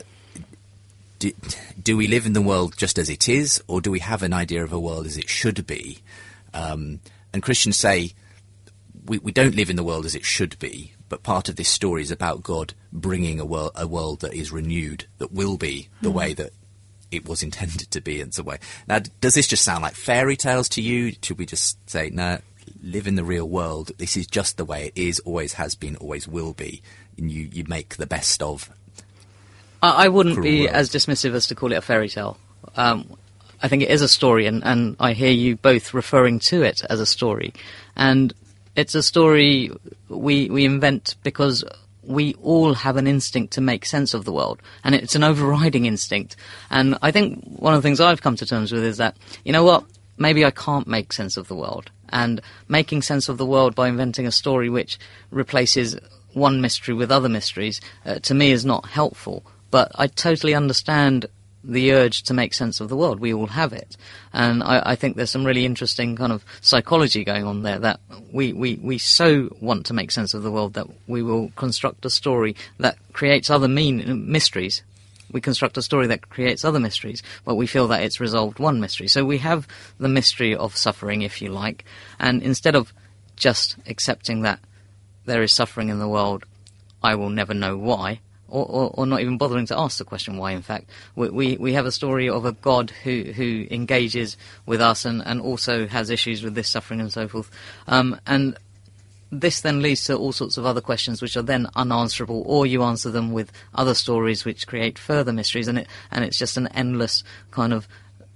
do we live in the world just as it is, or do we have an idea of a world as it should be? And Christians say, we don't live in the world as it should be, but part of this story is about God bringing a world that is renewed, that will be the way that it was intended to be in some way. Now, does this just sound like fairy tales to you? Should we just say, no, live in the real world, this is just the way it is, always has been, always will be, and you make the best of I wouldn't be as dismissive as to call it a fairy tale. I think it is a story, and I hear you both referring to it as a story. And it's a story we invent because we all have an instinct to make sense of the world, and it's an overriding instinct. And I think one of the things I've come to terms with is that, you know what, maybe I can't make sense of the world. And making sense of the world by inventing a story which replaces one mystery with other mysteries, to me is not helpful. But I totally understand the urge to make sense of the world. We all have it. And I think there's some really interesting kind of psychology going on there, that we so want to make sense of the world that we will construct a story that creates other mysteries. We construct a story that creates other mysteries, but we feel that it's resolved one mystery. So we have the mystery of suffering, if you like, and instead of just accepting that there is suffering in the world, I will never know why, or not even bothering to ask the question why, in fact. We have a story of a God who engages with us and also has issues with this suffering and so forth. And this then leads to all sorts of other questions which are then unanswerable, or you answer them with other stories which create further mysteries, and it's just an endless kind of...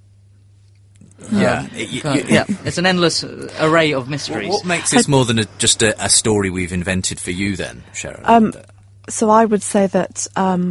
it's an endless array of mysteries. What makes this more than just a story we've invented for you then, Sharon? So I would say that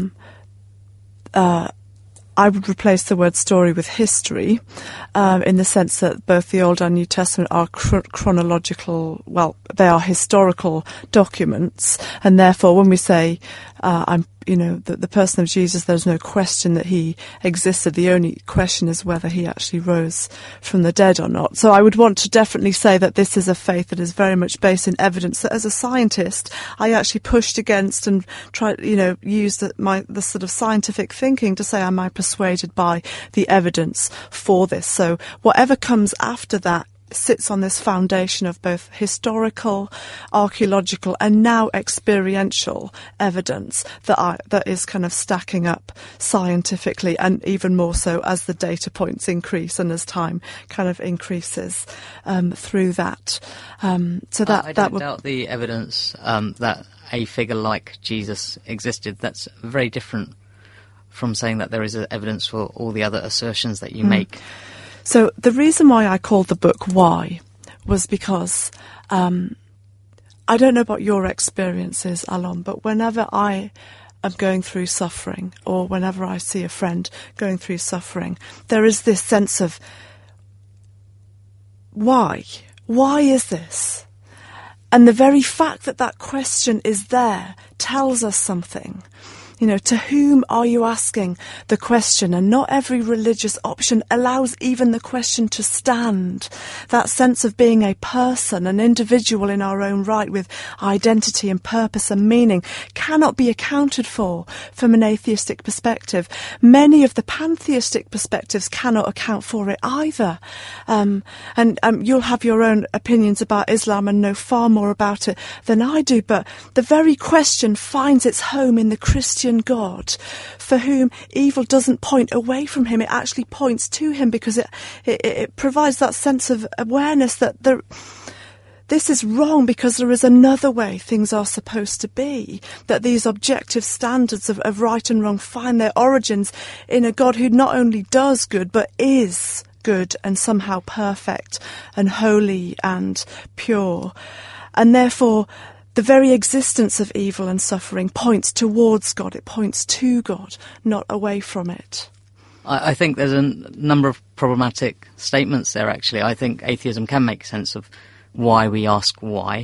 I would replace the word story with history, in the sense that both the Old and New Testament are chronological, well, they are historical documents, and therefore when we say, the person of Jesus, there's no question that he existed. The only question is whether he actually rose from the dead or not. So I would want to definitely say that this is a faith that is very much based in evidence. That as a scientist, I actually pushed against and tried, used the sort of scientific thinking to say, am I persuaded by the evidence for this? So whatever comes after that sits on this foundation of both historical, archaeological, and now experiential evidence that is kind of stacking up scientifically, and even more so as the data points increase and as time kind of increases through that. So that I don't doubt the evidence that a figure like Jesus existed. That's very different from saying that there is evidence for all the other assertions that you make. So the reason why I called the book Why was because I don't know about your experiences, Alon, but whenever I am going through suffering, or whenever I see a friend going through suffering, there is this sense of why? Why is this? And the very fact that that question is there tells us something. You know, to whom are you asking the question? And not every religious option allows even the question to stand. That sense of being a person, an individual in our own right with identity and purpose and meaning cannot be accounted for from an atheistic perspective. Many of the pantheistic perspectives cannot account for it either. And you'll have your own opinions about Islam and know far more about it than I do, but the very question finds its home in the Christian God, for whom evil doesn't point away from him, it actually points to him, because it provides that sense of awareness that this is wrong because there is another way things are supposed to be, that these objective standards of right and wrong find their origins in a God who not only does good but is good and somehow perfect and holy and pure. And therefore the very existence of evil and suffering points towards God. It points to God, not away from it. I think there's a number of problematic statements there, actually. I think atheism can make sense of why we ask why.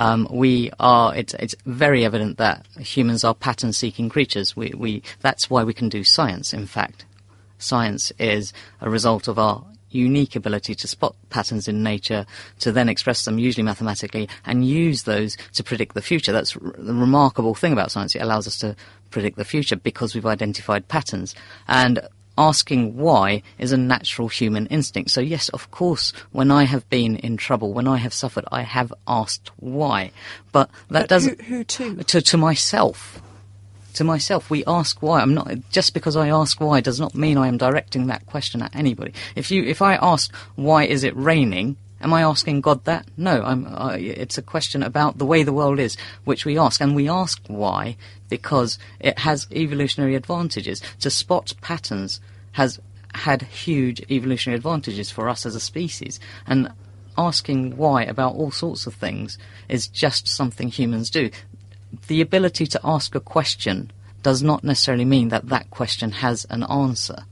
It's very evident that humans are pattern-seeking creatures. That's why we can do science, in fact. Science is a result of our unique ability to spot patterns in nature, to then express them, usually mathematically, and use those to predict the future. That's the remarkable thing about science. It allows us to predict the future because we've identified patterns. And asking why is a natural human instinct. So yes, of course, when I have been in trouble, when I have suffered, I have asked why. But that doesn't... Who to? To myself. To myself, we ask why. I'm not, just because I ask why does not mean I am directing that question at anybody. If I ask why is it raining, am I asking God that? No, it's a question about the way the world is, which we ask, and we ask why because it has evolutionary advantages. To spot patterns has had huge evolutionary advantages for us as a species, and asking why about all sorts of things is just something humans do. The ability to ask a question does not necessarily mean that that question has an answer.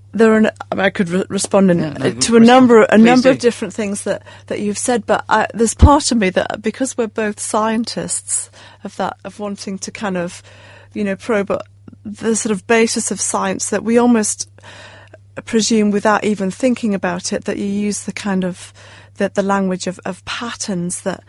I could respond to a number of different things that you've said, but there's part of me that, because we're both scientists, of wanting to kind of, probe the sort of basis of science, that we almost presume, without even thinking about it, that you use the kind of the language of patterns that.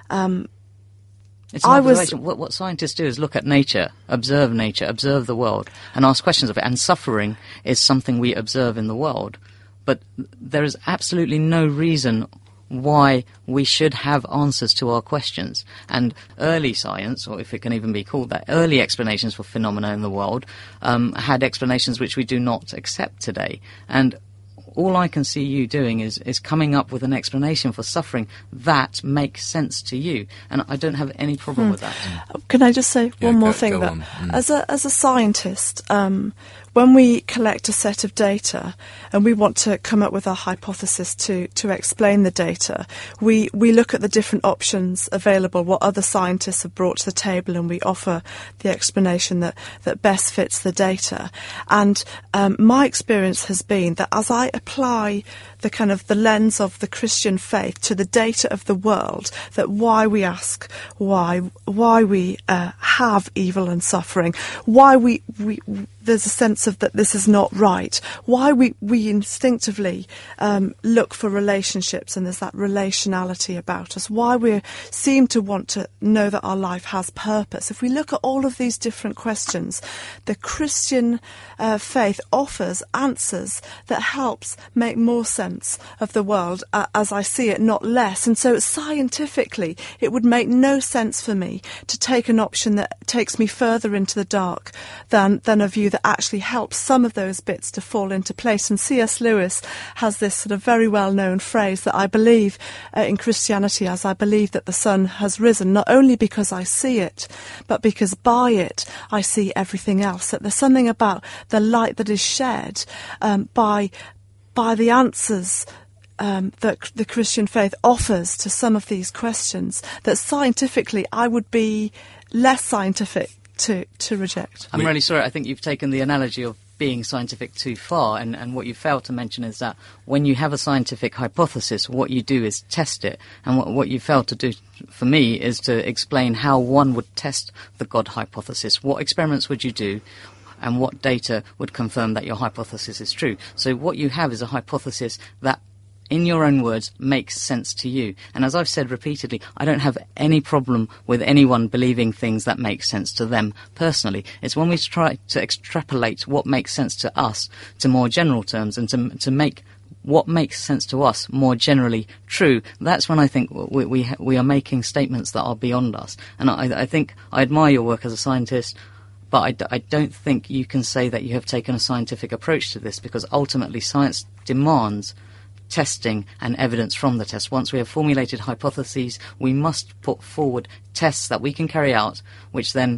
It's an observation. What scientists do is look at nature, observe the world, and ask questions of it. And suffering is something we observe in the world. But there is absolutely no reason why we should have answers to our questions. And early science, or if it can even be called that, early explanations for phenomena in the world had explanations which we do not accept today. And all I can see you doing is coming up with an explanation for suffering that makes sense to you, and I don't have any problem with that. Can I just say one more thing? As a scientist, when we collect a set of data and we want to come up with a hypothesis to explain the data, we look at the different options available, what other scientists have brought to the table, and we offer the explanation that best fits the data. And my experience has been that as I apply the lens of the Christian faith to the data of the world, that why we ask why we have evil and suffering, why we there's a sense of that this is not right, why we instinctively look for relationships, and there's that relationality about us, why we seem to want to know that our life has purpose. If we look at all of these different questions, the Christian faith offers answers that helps make more sense sense of the world as I see it, not less. And so scientifically, it would make no sense for me to take an option that takes me further into the dark than a view that actually helps some of those bits to fall into place. And C.S. Lewis has this sort of very well-known phrase that I believe in Christianity as I believe that the sun has risen, not only because I see it, but because by it I see everything else. That there's something about the light that is shed by the answers that the Christian faith offers to some of these questions that scientifically I would be less scientific to reject. I'm really sorry. I think you've taken the analogy of being scientific too far, and what you failed to mention is that when you have a scientific hypothesis, what you do is test it, and what you failed to do for me is to explain how one would test the God hypothesis. What experiments would you do, and what data would confirm that your hypothesis is true? So what you have is a hypothesis that, in your own words, makes sense to you. And as I've said repeatedly, I don't have any problem with anyone believing things that make sense to them personally. It's when we try to extrapolate what makes sense to us to more general terms and to make what makes sense to us more generally true, that's when I think we are making statements that are beyond us. And I think I admire your work as a scientist, but I don't think you can say that you have taken a scientific approach to this, because ultimately science demands testing and evidence from the test. Once we have formulated hypotheses, we must put forward tests that we can carry out, which then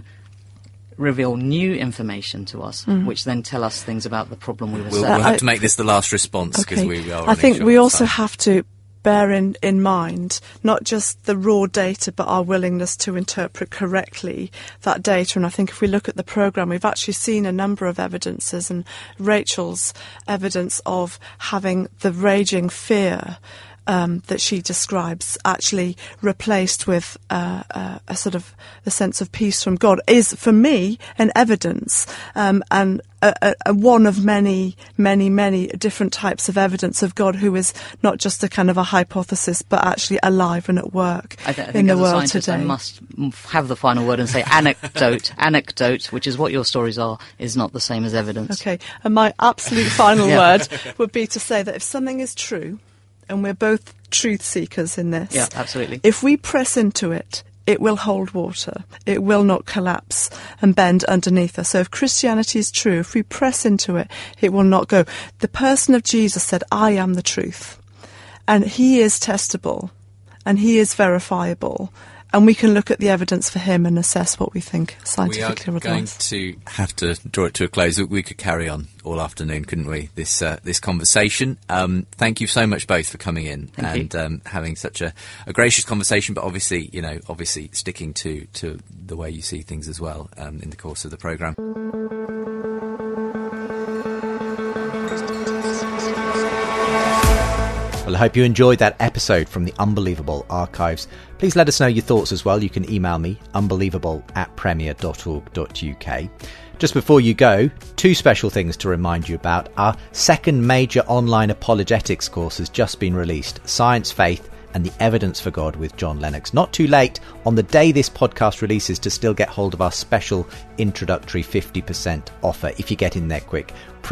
reveal new information to us, which then tell us things about the problem we've assessed. We'll have to make this the last response, because we are. I think we also have to bear in mind not just the raw data, but our willingness to interpret correctly that data. And I think if we look at the programme, we've actually seen a number of evidences, and Rachel's evidence of having the raging fear that she describes actually replaced with a sort of a sense of peace from God is, for me, an evidence and one of many different types of evidence of God who is not just a kind of a hypothesis, but actually alive and at work in the world today. I must have the final word and say anecdote, which is what your stories are, is not the same as evidence. Okay, and my absolute final word would be to say that if something is true, and we're both truth seekers in this. Yeah, absolutely. If we press into it, it will hold water. It will not collapse and bend underneath us. So if Christianity is true, if we press into it, it will not go. The person of Jesus said, I am the truth. And he is testable and he is verifiable. And we can look at the evidence for him and assess what we think scientifically. We are going to have to draw it to a close. We could carry on all afternoon, couldn't we, this conversation. Thank you so much both for coming in and having such a gracious conversation, but obviously sticking to the way you see things as well in the course of the programme. Well, I hope you enjoyed that episode from the Unbelievable archives. Please let us know your thoughts as well. You can email me, unbelievable@premier.org.uk. Just before you go, two special things to remind you about. Our second major online apologetics course has just been released, Science, Faith and the Evidence for God with John Lennox. Not too late on the day this podcast releases to still get hold of our special introductory 50% offer if you get in there quick.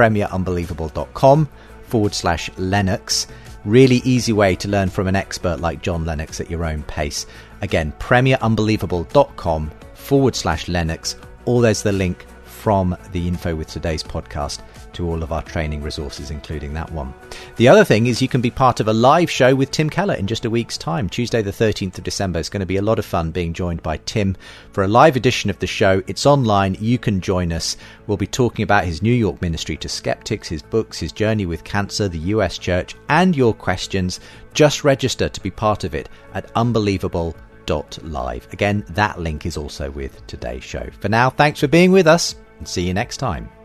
premierunbelievable.com/Lennox. Really easy way to learn from an expert like John Lennox at your own pace. Again, premierunbelievable.com/Lennox, or there's the link from the info with today's podcast to all of our training resources, including that one. The other thing is you can be part of a live show with Tim Keller in just a week's time. Tuesday the 13th of December. It's going to be a lot of fun being joined by Tim for a live edition of the show. It's online. You can join us. We'll be talking about his New York ministry to skeptics, his books, his journey with cancer, the US church, and your questions. Just register to be part of it at unbelievable.live. Again, that link is also with today's show. For now, thanks for being with us and see you next time.